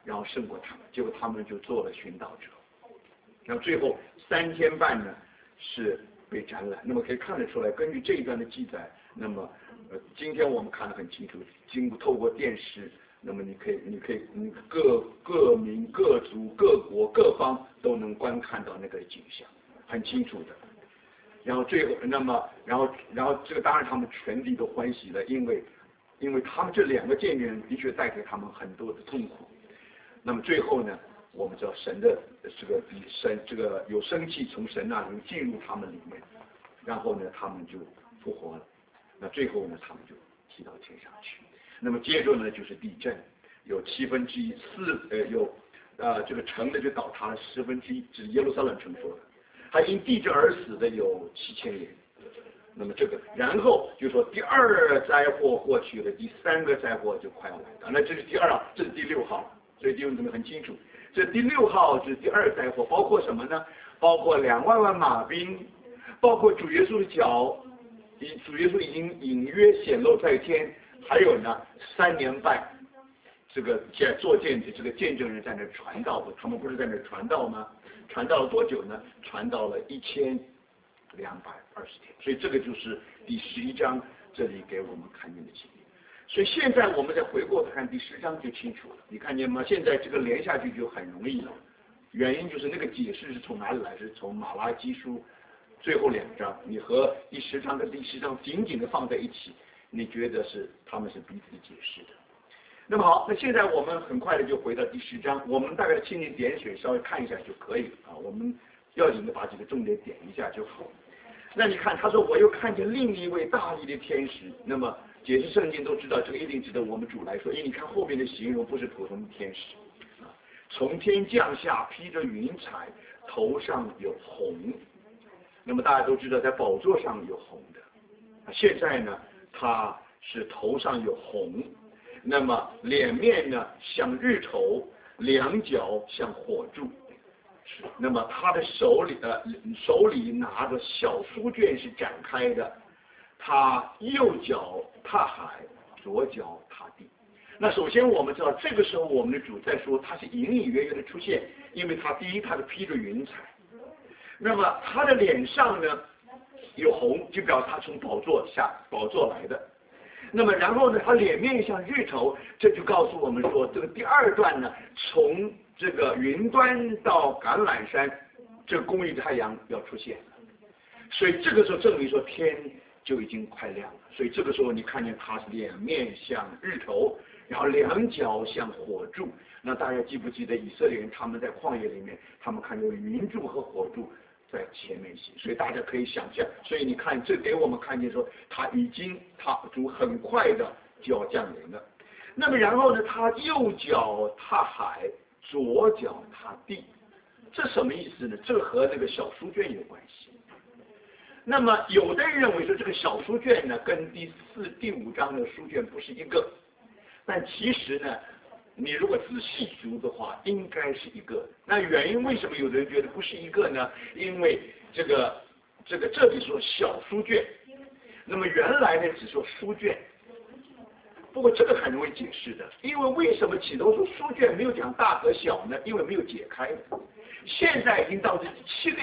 然后胜过他们，结果他们就做了寻导者，然后最后3天半呢是被斩览。那么可以看得出来，根据这一段的记载，那么今天我们看得很清楚，透过电视，那么你各民各族各国各方都能观看到那个景象，很清楚的。然后最后，然后这个当然他们全地都欢喜了，因为他们这2个见证人的确带给他们很多的痛苦。那么最后呢，我们知道神的这个有生气从神那里进入他们里面，然后呢他们就复活了。那最后呢他们就提到天上去。那么接着呢就是地震，有1/7，这个城呢就倒塌了1/10，这是耶路撒冷城说的。还因地震而死的有7000人。那么这个，然后就说第2灾祸过去了，第3个灾祸就快要来到。那这是第2号，这是第6号，所以弟兄姊妹很清楚，这第6号就是第2灾祸，包括什么呢？包括2万万马兵，包括主耶稣的脚，主耶稣已经隐约显露在天，还有呢3年半，这个做这个见证人在那传道，他们不是在那传道吗？传道了多久呢？传道了1220天。所以这个就是第11章这里给我们看见的情景。所以现在我们再回过头看第10章就清楚了，你看见吗？现在这个连下去就很容易了，原因就是那个解释是从哪里来？是从马拉基书最后2章，你和第10章跟第11章紧紧的放在一起，你觉得是他们是彼此解释的。那么好，那现在我们很快的就回到第10章，我们大概蜻蜓点水稍微看一下就可以了啊。我们要紧的把几个重点点一下就好。那你看，他说我又看见另一位大力的天使。那么解释圣经都知道，这个一定值得我们主来说，因为你看后面的形容不是普通的天使啊，从天降下，披着云彩，头上有红。那么大家都知道，在宝座上有红的，现在呢，他是头上有红。那么脸面呢像日头，2脚像火柱。那么他的手里拿着小书卷是展开的，他右脚踏海，左脚踏地。那首先我们知道，这个时候我们的主在说他是隐隐约约的出现，因为他第一他是披着云彩，那么他的脸上呢有红，就表示他从宝座来的。那么然后呢，他脸面像日头，这就告诉我们说，这个第2段呢，从这个云端到橄榄山，这个公义太阳要出现了，所以这个时候证明说天就已经快亮了。所以这个时候你看见他脸面像日头，然后2脚像火柱。那大家记不记得以色列人他们在旷野里面，他们看见云柱和火柱在前面行，所以大家可以想象，所以你看这给我们看见说他主很快的就要降临了。那么然后呢，他右脚踏海，左脚踏地，这什么意思呢？这和那个小书卷有关系。那么有的人认为说这个小书卷呢跟第4、第5章的书卷不是一个，但其实呢你如果仔细读的话，应该是一个。那原因为什么有的人觉得不是一个呢？因为这里说小书卷，那么原来呢只说书卷。不过这个很容易解释的，因为为什么起头说书卷没有讲大和小呢？因为没有解开的。现在已经到第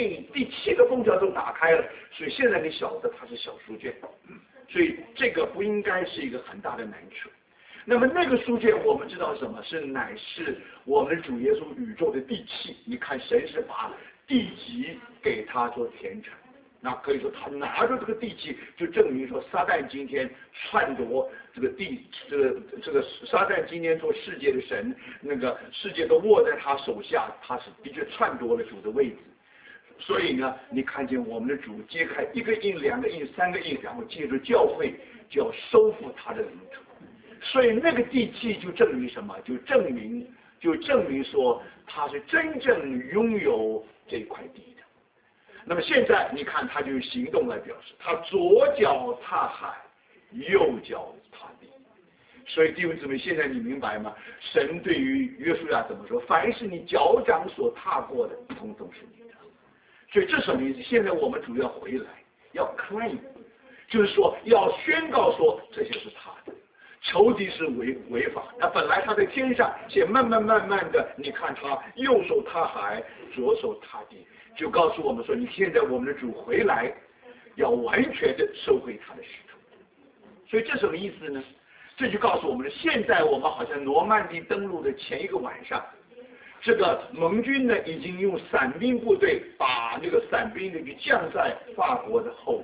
7个封条都打开了，所以现在你晓得它是小书卷，所以这个不应该是一个很大的难处。那么那个书卷我们知道什么？乃是我们主耶稣宇宙的地气。你看神是把地级给他做田产，那可以说他拿着这个地气，就证明说撒旦今天篡夺这个地，这个撒旦今天做世界的神，那个世界都握在他手下，他是的确篡夺了主的位置。所以呢，你看见我们的主揭开1个印、2个印、3个印，然后借着教会就要收复他的领土。所以那个地气就证明什么？就证明说他是真正拥有这块地的。那么现在你看他就用行动来表示，他左脚踏海，右脚踏地。所以弟兄姊妹，现在你明白吗？神对于约书亚怎么说？凡是你脚掌所踏过的，通通是你的。所以这什么意思？现在我们主要回来，要claim，就是说要宣告说这些是他的。 仇敌是违法，那本来他在天上，且慢慢的，你看他右手踏海，左手踏地，就告诉我们说，你现在我们的主回来，要完全的收回他的使徒。所以这什么意思呢？这就告诉我们，现在我们好像诺曼底登陆的前一个晚上，这个盟军呢已经用伞兵部队把那个伞兵呢给降在法国的后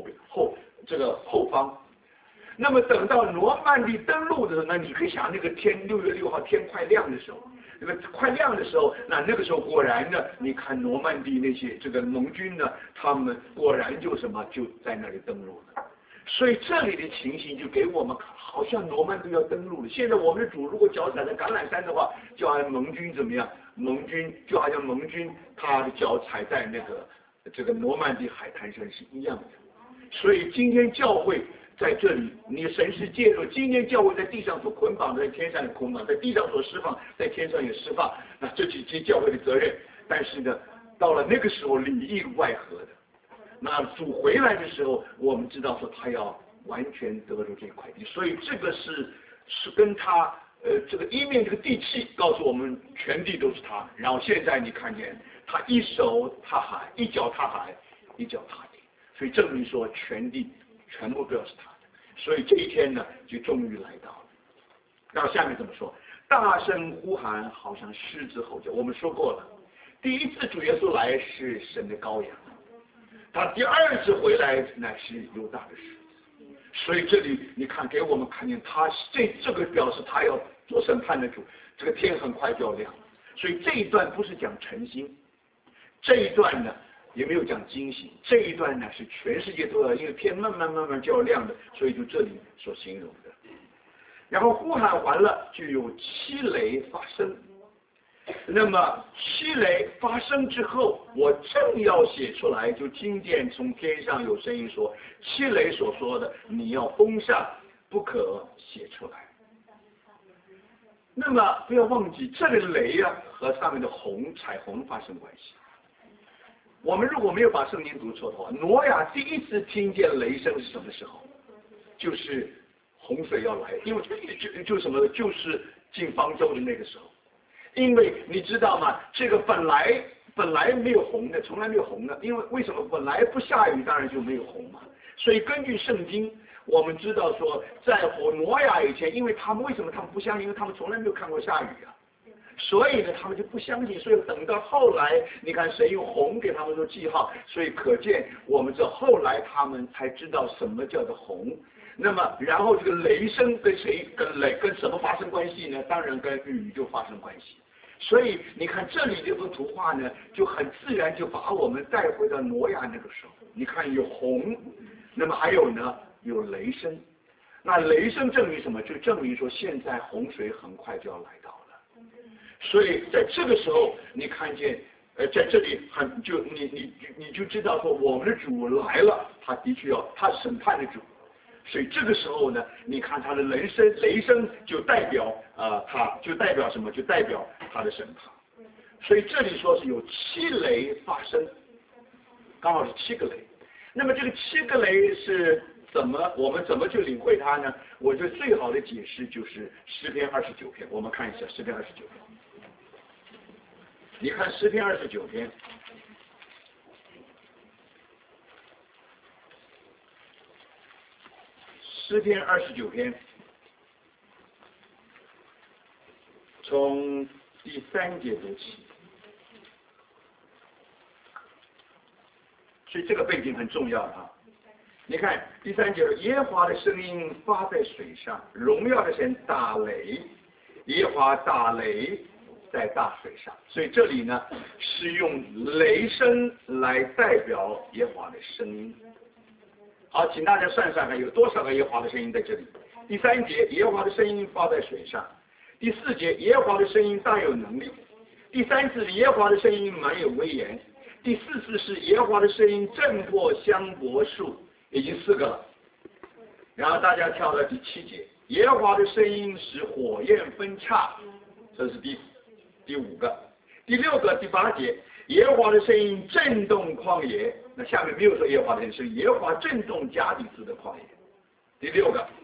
方。那么等到诺曼底登陆的时候，那你可以想，那个天6月6号天快亮的时候，那个快亮的时候，那个时候果然呢，你看诺曼底那些这个盟军呢，他们果然就在那里登陆了。所以这里的情形就给我们看，好像诺曼底要登陆了。现在我们的主如果脚踩在橄榄山的话，就好像盟军怎么样？盟军他的脚踩在这个诺曼底海滩上是一样的。所以今天教会在这里，你神是介入，今天教会在地上所捆绑，在天上的捆绑，在地上所释放，在天上也释放。那这是教会的责任。但是呢，到了那个时候里应外合的。那主回来的时候，我们知道说他要完全得着这块地，所以这个是跟他这个一面这个地气告诉我们全地都是他。然后现在你看见他一手踏海，一脚踏海，一脚踏地，所以证明说全地全部都要是他的。所以这一天呢，就终于来到了。然后下面怎么说？大声呼喊，好像狮子吼叫。我们说过了，第一次主耶稣来是神的羔羊。他第二次回来乃是犹大的狮子，所以这里你看给我们看见他这个表示他要做审判的主，这个天很快就要亮，所以这一段不是讲晨星，这一段呢也没有讲惊醒，这一段呢是全世界都要，因为天慢慢就要亮的，所以就这里所形容的。然后呼喊完了，就有七雷发生。那么七雷发生之后，我正要写出来，就听见从天上有声音说，七雷所说的你要封上，不可写出来。那么不要忘记，这个雷啊和上面的彩虹发生关系。我们如果没有把圣经读错的话，挪亚第一次听见雷声是什么时候？就是洪水要来，因为就什么呢？就是进方舟的那个时候。因为你知道吗？这个本来没有红的，从来没有红的。因为什么？本来不下雨，当然就没有红嘛。所以根据圣经，我们知道说，在挪亚以前，因为他们为什么他们不相信？因为他们从来没有看过下雨啊。所以呢，他们就不相信。所以等到后来，你看谁用红给他们做记号，所以可见我们这后来他们才知道什么叫做红。那么，然后这个雷声跟什么发生关系呢？当然跟雨就发生关系。所以你看这里这幅图画呢，就很自然就把我们带回到挪亚那个时候。你看有红，那么还有呢有雷声。那雷声证明什么？就证明说现在洪水很快就要来到了。所以在这个时候，你看见在这里你就知道说我们的主来了，他的确他审判的主。所以这个时候呢，你看他的雷声就代表他就代表什么？就代表他的审判。所以这里说是有七雷发生，刚好是7个雷。那么这个7个雷是我们怎么去领会它呢？我觉得最好的解释就是诗篇29篇。我们看一下诗篇29篇。你看诗篇29篇。诗篇29篇，从第3节读起。所以这个背景很重要啊！你看第3节，耶和华的声音发在水上，荣耀的神打雷，耶和华打雷在大水上。所以这里呢是用雷声来代表耶和华的声音。好，请大家算算看有多少个耶和华的声音在这里。第3节，耶和华的声音发在水上。第4节，耶和华的声音大有能力。第3次，耶和华的声音满有威严。第4次是耶和华的声音震破香柏树，已经4个了。然后大家跳到第7节，耶和华的声音使火焰分叉，这是第5个。第6个、第8节，耶和华的声音震动旷野。那下面没有说耶和华的声音，耶和华震动加底斯的旷野。第6个。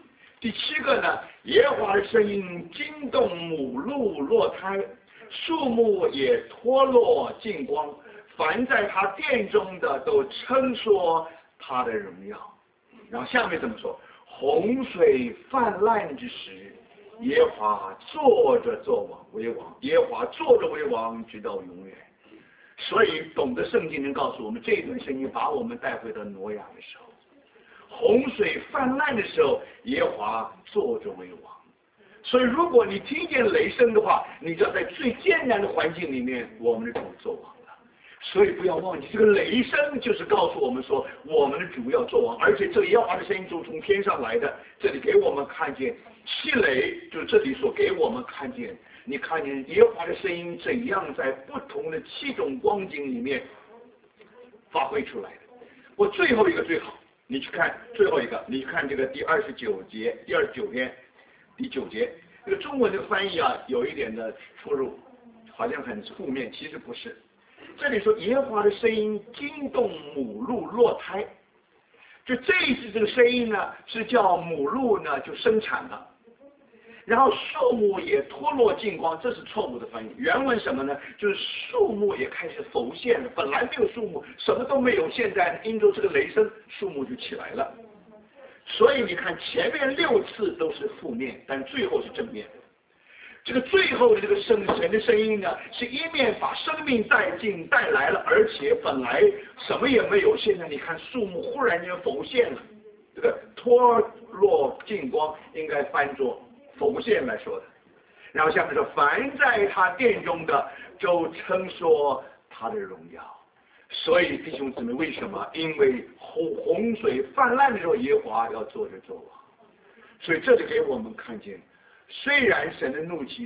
第7个呢，耶和华的声音惊动母鹿落胎，树木也脱落净光，凡在他殿中的都称说他的荣耀。然后下面怎么说？洪水泛滥之时，耶和华坐着作王为王，耶和华坐着为王，直到永远。所以懂得圣经能告诉我们，这段圣经把我们带回到挪亚的时候，洪水泛滥的时候，耶和华坐着为王。所以如果你听见雷声的话，你就要在最艰难的环境里面，我们的主作王了。所以不要忘记，这个雷声就是告诉我们说，我们的主要作王，而且这耶和华的声音就从天上来的。这里给我们看见七雷，就是这里所给我们看见，你看见耶和华的声音怎样在不同的7种光景里面发挥出来的。我最后一个最好，你去看最后一个，你看这个第29节，第29篇第9节，这个中文的翻译啊有一点的出入，好像很负面，其实不是。这里说耶和华的声音惊动母鹿落胎，就这一次这个声音呢是叫母鹿呢就生产了，然后树木也脱落净光，这是错误的翻译。原文什么呢？就是树木也开始浮现了，本来没有树木，什么都没有，现在因着这个雷声，树木就起来了。所以你看前面6次都是负面，但最后是正面。这个最后的这个神的声音呢，是一面把生命带来了，而且本来什么也没有，现在你看树木忽然间浮现了，这个脱落净光应该翻作浮现来说的。然后下面说，凡在他殿中的，就称说他的荣耀。所以弟兄姊妹，为什么？因为洪水泛滥的时候，耶和华要坐着作王。所以这就给我们看见，虽然神的怒气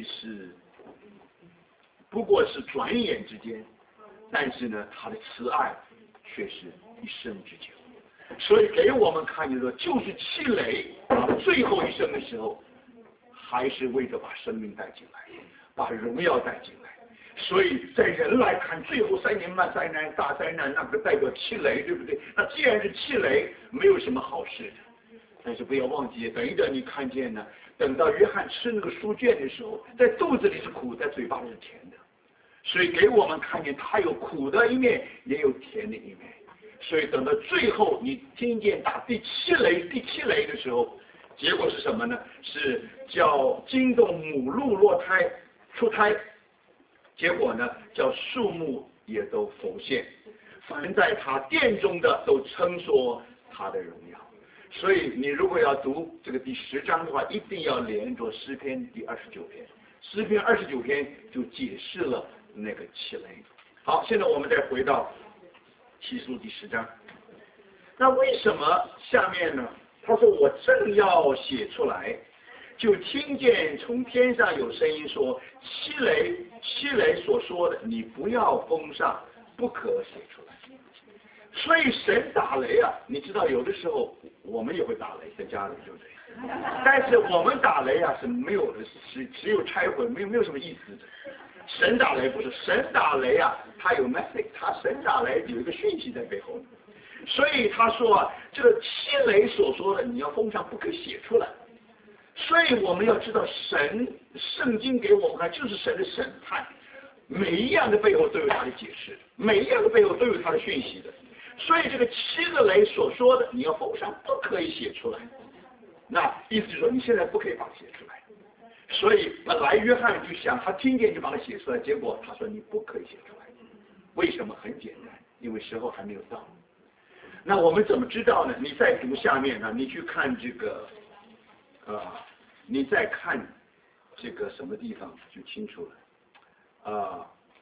不过是转眼之间，但是呢，他的慈爱却是一生之久。所以给我们看见说，就是7雷到最后一声的时候，还是为着把生命带进来，把荣耀带进来。所以在人来看，最后3年半灾难、大灾难，那个代表7雷，对不对？那既然是7雷，没有什么好事的。但是不要忘记，等一等，你看见呢？等到约翰吃那个书卷的时候，在肚子里是苦，在嘴巴里是甜的。所以给我们看见，它有苦的一面，也有甜的一面。所以等到最后，你听见打第七雷的时候，结果是什么呢？是叫惊动母鹿落胎出胎。结果呢，叫树木也都浮现，凡在他殿中的都称说他的荣耀。所以你如果要读这个第10章的话，一定要连着诗篇第29篇。诗篇29篇就解释了那个7雷。好，现在我们再回到启示录第10章。那为什么下面呢？他说我正要写出来，就听见从天上有声音说，七雷所说的，你不要封上，不可写出来。所以神打雷啊，你知道有的时候我们也会打雷，在家里，对不对？但是我们打雷啊是没有的，只有拆毁，没有什么意思的。神打雷不是，神打雷啊，他有 message， 神打雷有一个讯息在背后。所以他说啊，这个七雷所说的，你要封上，不可写出来。所以我们要知道，圣经给我们看，就是神的审判，每一样的背后都有他的解释，每一样的背后都有他的讯息的。所以这个7个雷所说的，你要封上，不可以写出来。那意思就是说，你现在不可以把它写出来。所以本来约翰就想，他听见就把它写出来，结果他说你不可以写出来。为什么？很简单，因为时候还没有到。那我们怎么知道呢？你再读下面呢，你去看这个，你再看这个什么地方就清楚了。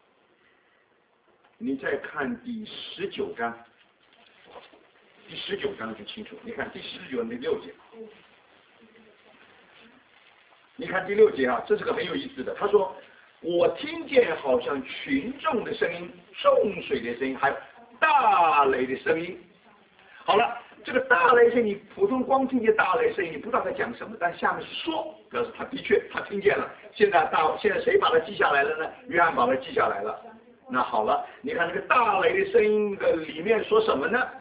你再看第19章。第19章就清楚，你看第19章第6节，你看第6节啊，这是个很有意思的。他说：“我听见好像群众的声音、众水的声音，还有大雷的声音。”好了，这个大雷声，你普通光听见大雷声音，你不知道在讲什么，但下面是说，表示他的确他听见了。现在谁把它记下来了呢？约翰把它记下来了。那好了，你看这个大雷的声音的里面说什么呢？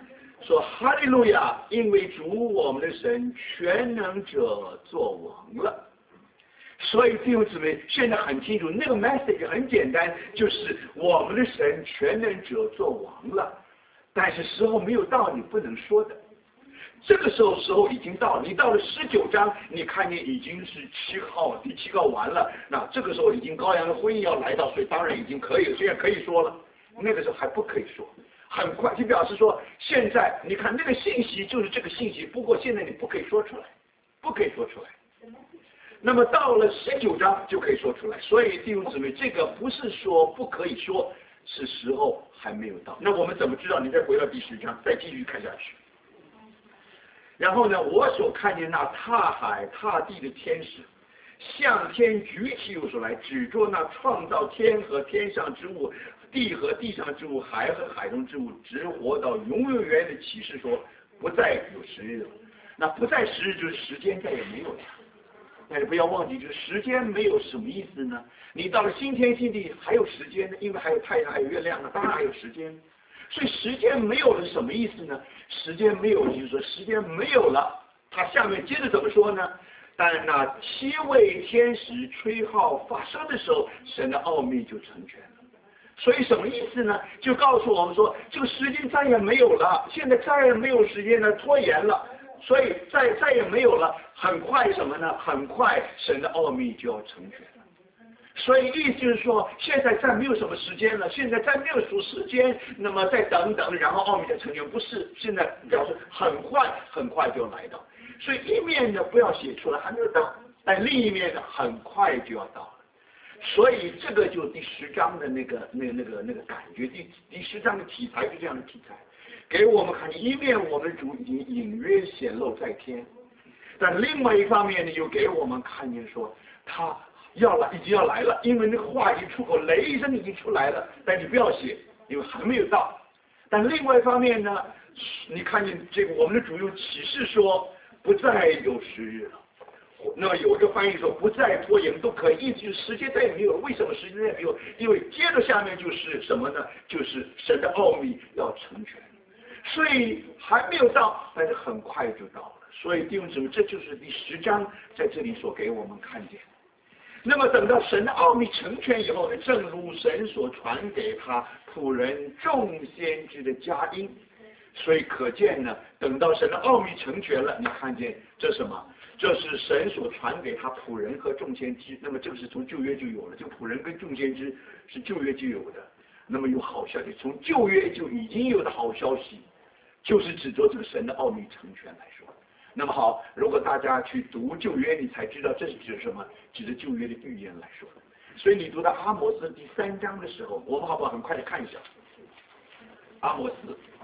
说哈利路亚，因为主我们的神全能者做王了。所以弟兄姊妹，现在很清楚，那个 message 很简单，就是我们的神全能者做王了。但是时候没有到，你不能说的。这个时候已经到了，你到了19章，你看见已经是第7号完了，那这个时候已经羔羊的婚姻要来到，所以当然已经可以了，现在可以说了。那个时候还不可以说，很快就表示说，现在你看那个信息就是这个信息，不过现在你不可以说出来，不可以说出来。那么到了19章就可以说出来，所以弟兄姊妹，这个不是说不可以说，是时候还没有到。那我们怎么知道？你再回到第10章，再继续看下去。然后呢，我所看见那踏海踏地的天使，向天举起右手来，指着那创造天和天上之物、地和地上之物、海和海中之物，直活到永永远远的启示说，不再有时日了。那不再时日就是时间再也没有了。但是不要忘记，就是时间没有什么意思呢？你到了新天新地还有时间呢，因为还有太阳还有月亮呢，当然还有时间。所以时间没有了什么意思呢？时间没有就是说时间没有了，他下面接着怎么说呢？但那7位天使吹号发声的时候，神的奥秘就成全了。所以什么意思呢？就告诉我们说，这个时间再也没有了，现在再也没有时间了，拖延了，所以再也没有了。很快什么呢？很快神的奥秘就要成全了。所以意思就是说，现在再没有什么时间了，现在再没有数时间，那么再等等，然后奥秘的成全，不是，现在表示很快就来到。所以一面呢不要写出来还没有到，但另一面呢很快就要到了。所以这个就第10章的那个感觉，第10章的题材就这样的题材，给我们看一面我们主已经隐约显露在天，但另外一方面呢又给我们看见说他要来，已经要来了，因为那个话已经出口，雷声已经出来了，但你不要写，因为还没有到。但另外一方面呢，你看见这个我们的主又启示说不再有时日了。那么有一个翻译说不再拖延都可以，意思就是时间再也没有。为什么时间再也没有？因为接着下面就是什么呢？就是神的奥秘要成全，所以还没有到，但是很快就到了。所以弟兄姊妹，这就是第10章在这里所给我们看见。那么等到神的奥秘成全以后呢，正如神所传给他仆人众先知的佳音，所以可见呢，等到神的奥秘成全了，你看见这什么？这是神所传给他仆人和众先知。那么这个是从旧约就有了，这个仆人跟众先知是旧约就有的。那么有好消息，从旧约就已经有的好消息，就是指着这个神的奥秘成全来说。那么好，如果大家去读旧约，你才知道这是指什么，指着旧约的预言来说的。所以你读到阿摩斯第3章的时候，我们好不好很快的看一下阿摩斯。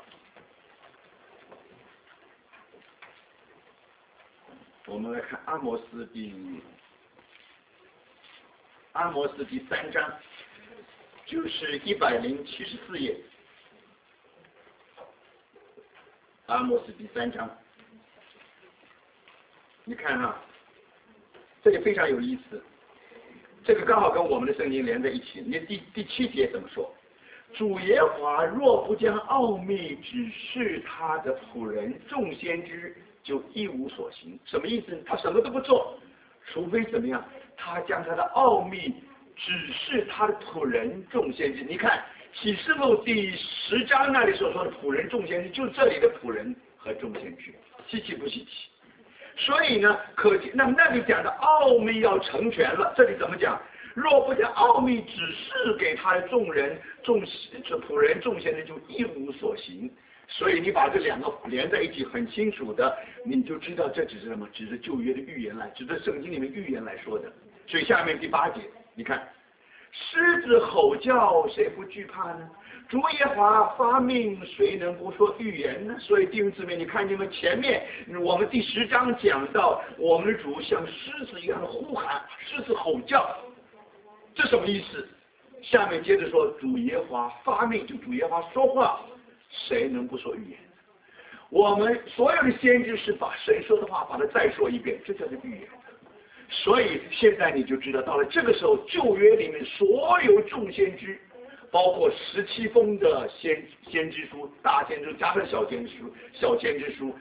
我们来看阿摩斯第3章，就是174页。阿摩斯第3章。你看啊，这里非常有意思，这个刚好跟我们的圣经连在一起。你第7节怎么说？主耶和华若不将奥秘指示他的仆人众先知，就一无所行。什么意思？他什么都不做，除非怎么样？他将他的奥秘指示他的仆人众先知。你看启示录第10章那里所说的仆人众先知，就这里的仆人和众先知，稀奇不稀奇？所以呢，可见那里讲的奥秘要成全了，这里怎么讲？若不将奥秘指示给他的众人、仆人、众先知，就一无所行。所以你把这两个连在一起，很清楚的，你就知道这只是什么？只是旧约的预言来，只是圣经里面预言来说的。所以下面第8节，你看，狮子吼叫，谁不惧怕呢？主耶和华发命，谁能不说预言呢？所以弟兄姊妹，你看见吗？前面我们第10章讲到，我们的主像狮子一样的呼喊，狮子吼叫，这什么意思？下面接着说，主耶和华发命，就主耶和华说话，谁能不说预言？我们所有的先知是把神说的话，把它再说一遍，这叫做预言。所以现在你就知道，到了这个时候，旧约里面所有众先知， 包括17封的先知书，大先知加上小先知书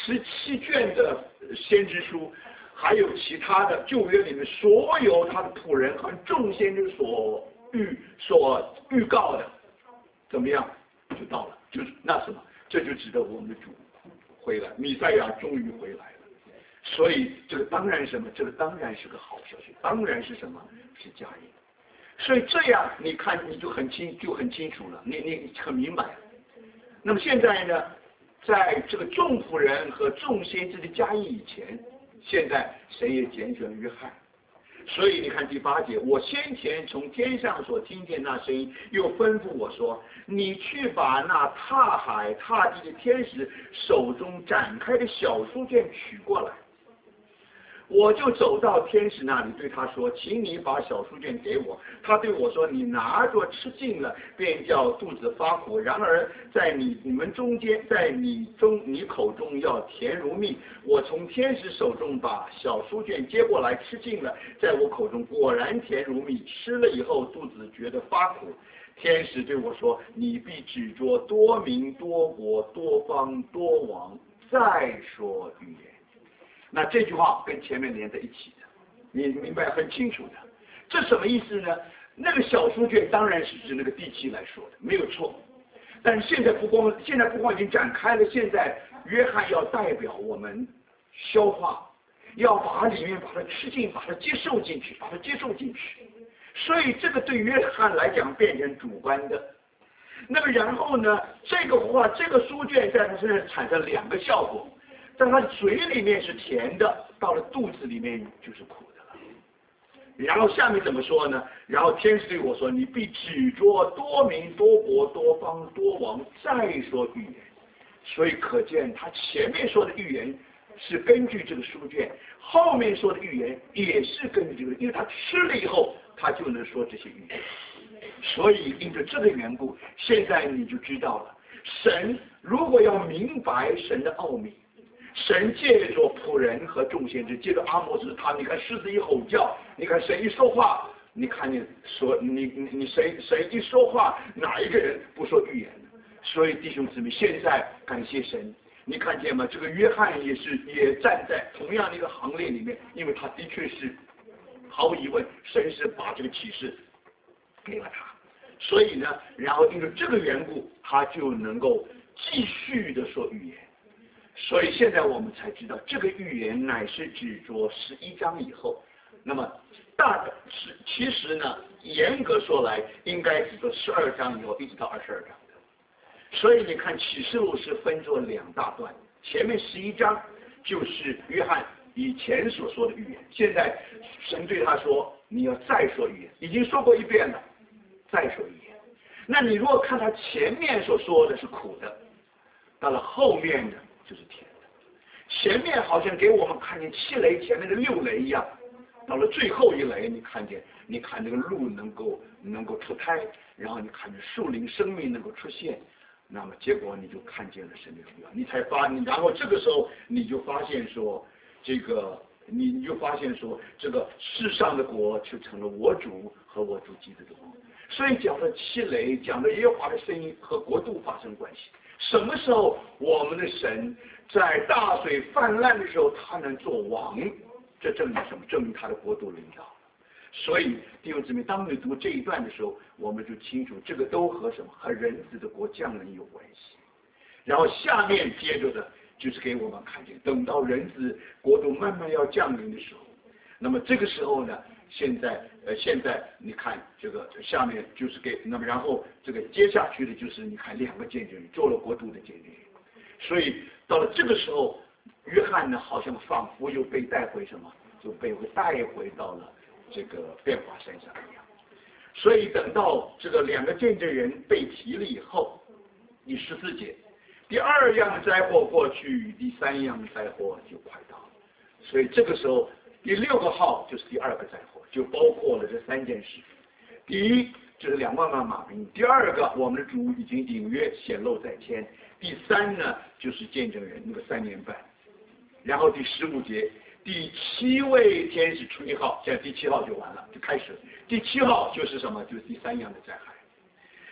，17卷的先知书，还有其他的旧约里面所有他的仆人和众先知所预告的，怎么样就到了，就是那什么，这就指的我们的主回来，弥赛亚终于回来了。所以这个当然是什么？这个当然是个好消息，当然是什么？是佳音。所以这样你看你就很清楚了，你很明白了。那么现在呢，在这个众仆人和众先知的加议以前，现在神也拣选约翰。所以你看第8节，我先前从天上所听见那声音，又吩咐我说：你去把那踏海踏地的天使手中展开的小书卷取过来。我就走到天使那里，对他说：请你把小书卷给我。他对我说：你拿着吃尽了，便叫肚子发苦。然而在你们中间，在你口中要甜如蜜。我从天使手中把小书卷接过来，吃尽了，在我口中果然甜如蜜。吃了以后，肚子觉得发苦。天使对我说：你必指着多民、多国、多邦、多王，再说预言。那这句话跟前面连在一起的，你明白很清楚的。这什么意思呢？那个小书卷当然是指那个第7来说的，没有错。但是现在不光已经展开了，现在约翰要代表我们消化，要把里面把它吃进，把它接受进去。所以这个对约翰来讲变成主观的。那么然后呢，这个书卷在他身上产生2个效果。在他嘴里面是甜的，到了肚子里面就是苦的了。然后下面怎么说呢？然后天使对我说：你必指着多民、多国、多邦、多王，再说预言。所以可见他前面说的预言是根据这个书卷，后面说的预言也是根据这个，因为他吃了以后他就能说这些预言。所以因着这个缘故，现在你就知道了，神如果要明白神的奥秘，神借着仆人和众先知，借着阿摩斯他，你看狮子一吼叫，你看神一说话，你看见说你谁一说话，哪一个人不说预言呢？所以弟兄姊妹，现在感谢神，你看见吗？这个约翰也站在同样的一个行列里面，因为他的确是毫无疑问，神是把这个启示给了他，所以呢，然后因为这个缘故，他就能够继续的说预言。所以现在我们才知道，这个预言乃是指着11章以后。那么其实呢，严格说来，应该指着12章以后一直到22章的。所以你看，启示录是分作2大段，前面11章就是约翰以前所说的预言，现在神对他说：你要再说预言，已经说过1遍了，再说预言。那你如果看他前面所说的是苦的，到了后面的就是甜的。前面好像给我们看见7雷前面的6雷一样，到了最后一雷，你看这个鹿能够出胎，然后你看见树灵生命能够出现，那么结果你就看见了神的荣耀，然后这个时候你就发现说，你就发现说，这个世上的国就成了我主和我主基督的国。所以讲的7雷，讲的耶和华的声音和国度发生关系。什么时候我们的神在大水泛滥的时候，他能做王？这证明什么？证明他的国度领导。所以弟兄姊妹，当你读这一段的时候，我们就清楚这个都和什么？和人子的国降临有关系。然后下面接着的就是给我们看见，等到人子国度慢慢要降临的时候，那么这个时候呢，现在你看这个下面就是那么然后这个接下去的就是你看2个见证人做了国度的见证人，所以到了这个时候，约翰呢好像仿佛又被带回什么，就被带回到了这个变化山上一样。所以等到这个2个见证人被提了以后，第14节，第2样灾祸过去，第3样灾祸就快到了。所以这个时候第6个号就是第2个灾祸，就包括了这3件事。第一就是2万马兵，第2个我们的主已经隐约显露在前，第3呢就是见证人那个3年半。然后第15节，第7位天使吹号，现在第7号就完了，就开始了。第7号就是什么？就是第3样的灾害。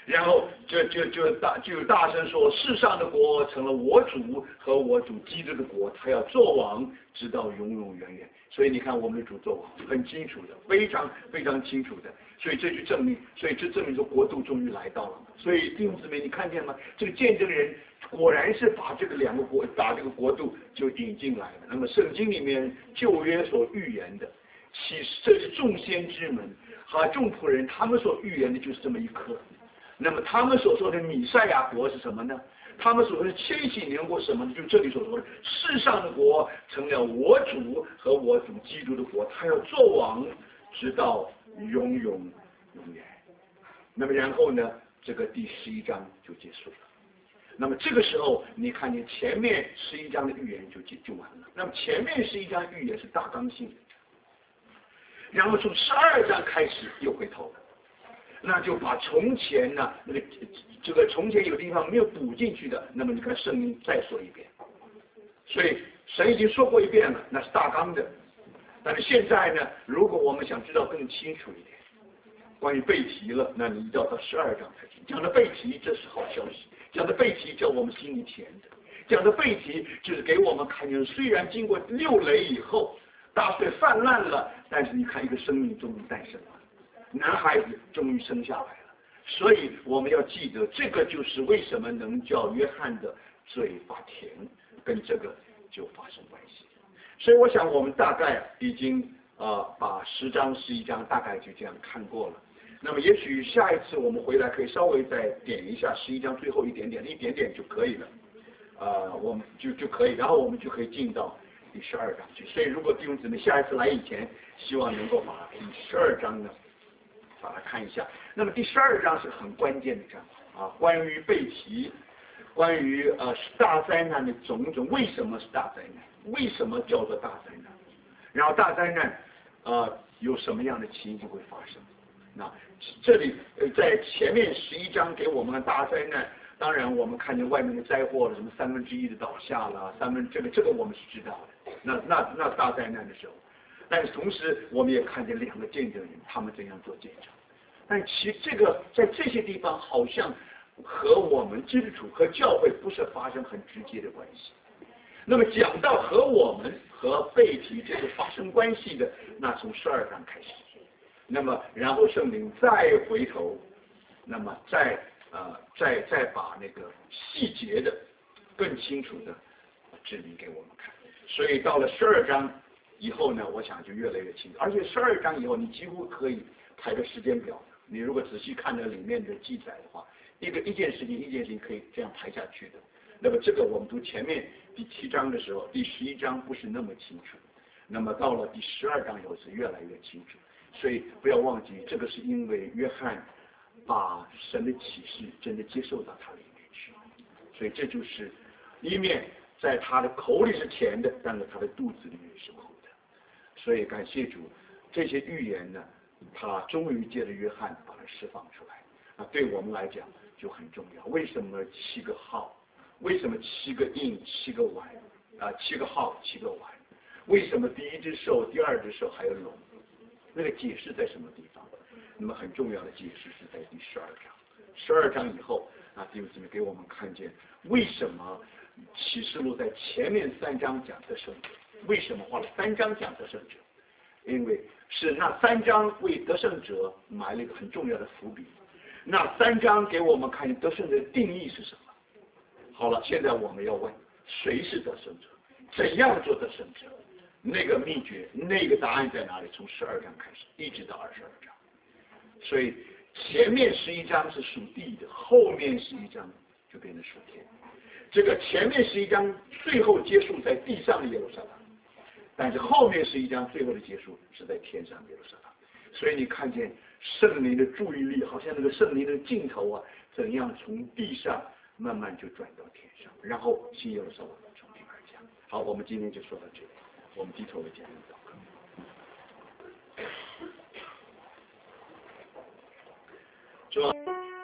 然后就大声说，世上的国成了我主和我主基督的国，他要做王，直到永永远远。所以你看，我们的主做王很清楚的，非常非常清楚的。所以这就证明，所以这证明说国度终于来到了。所以弟兄姊妹，你看见吗？这个见证人果然是把这个把这个国度就引进来了。那么圣经里面旧约所预言的，其实这是众先知们和众仆人他们所预言的就是这么一刻。那么他们所说的弥赛亚国是什么呢？他们所说的千禧年国是什么呢？就这里所说的世上的国成了我主和我主基督的国，他要做王，直到永永远。那么然后呢，这个第11章就结束了。那么这个时候，你看见前面11章的预言就完了。那么前面11章预言是大纲性的，然后从12章开始又回头了。那就把从前呢，这个从前有地方没有补进去的，那么你看圣经再说一遍。所以神已经说过一遍了，那是大纲的。但是现在呢，如果我们想知道更清楚一点，关于背题了，那你一定要到12章才行。讲的背题，这是好消息；讲的背题，叫我们心里甜的；讲的背题，就是给我们看见，虽然经过6雷以后，大水泛滥了，但是你看一个生命终于诞生了。男孩子终于生下来了，所以我们要记得，这个就是为什么能叫约翰的嘴发甜，跟这个就发生关系。所以我想我们大概已经把10章11章大概就这样看过了。那么也许下一次我们回来可以稍微再点一下11章最后一点点就可以了，我们就可以，然后我们就可以进到第12章去。所以如果弟兄姊妹下一次来以前，希望能够把第12章呢把它看一下。那么第12章是很关键的章啊，关于背题，关于大灾难的种种，为什么是大灾难？为什么叫做大灾难？然后大灾难有什么样的情形会发生？那这里在前面11章给我们的大灾难，当然我们看见外面的灾祸了，什么1/3的倒下了，这个我们是知道的。那大灾难的时候。但是同时，我们也看见2个见证人，他们怎样做见证。但其实这个在这些地方，好像和我们基督徒和教会不是发生很直接的关系。那么讲到和我们和背题这个发生关系的，那从12章开始。那么然后圣灵再回头，那么再把那个细节的更清楚的指明给我们看。所以到了12章。以后呢，我想就越来越清楚，而且12章以后，你几乎可以排个时间表。你如果仔细看这里面的记载的话，一件事情可以这样排下去的。那么这个我们读前面第7章的时候，第11章不是那么清楚，那么到了第12章以后是越来越清楚。所以不要忘记，这个是因为约翰把神的启示真的接受到他里面去，所以这就是一面在他的口里是甜的，但是他的肚子里面是苦的。所以感谢主，这些预言呢，他终于借着约翰把它释放出来。那对我们来讲就很重要。为什么7个号？为什么7个印7个碗？7个号7个碗？为什么第1只兽、第2只兽还有龙？那个解释在什么地方？那么很重要的解释是在第12章。12章以后弟兄姊妹给我们看见为什么启示录在前面3章讲得胜者。为什么花了3章讲得胜者？因为是那3章为得胜者埋了一个很重要的伏笔。那3章给我们看见得胜者的定义是什么？好了，现在我们要问，谁是得胜者？怎样做得胜者？那个秘诀，那个答案在哪里？从12章开始，一直到22章。所以前面11章是属地的，后面11章就变成属天。这个前面11章最后结束在地上的耶路撒冷。但是后面11章最后的结束是在天上耶路撒冷，所以你看见圣灵的注意力，好像那个圣灵的镜头怎样从地上慢慢就转到天上，然后新耶路撒冷从天而降。好，我们今天就说到这里，我们低头为简单祷告。主啊。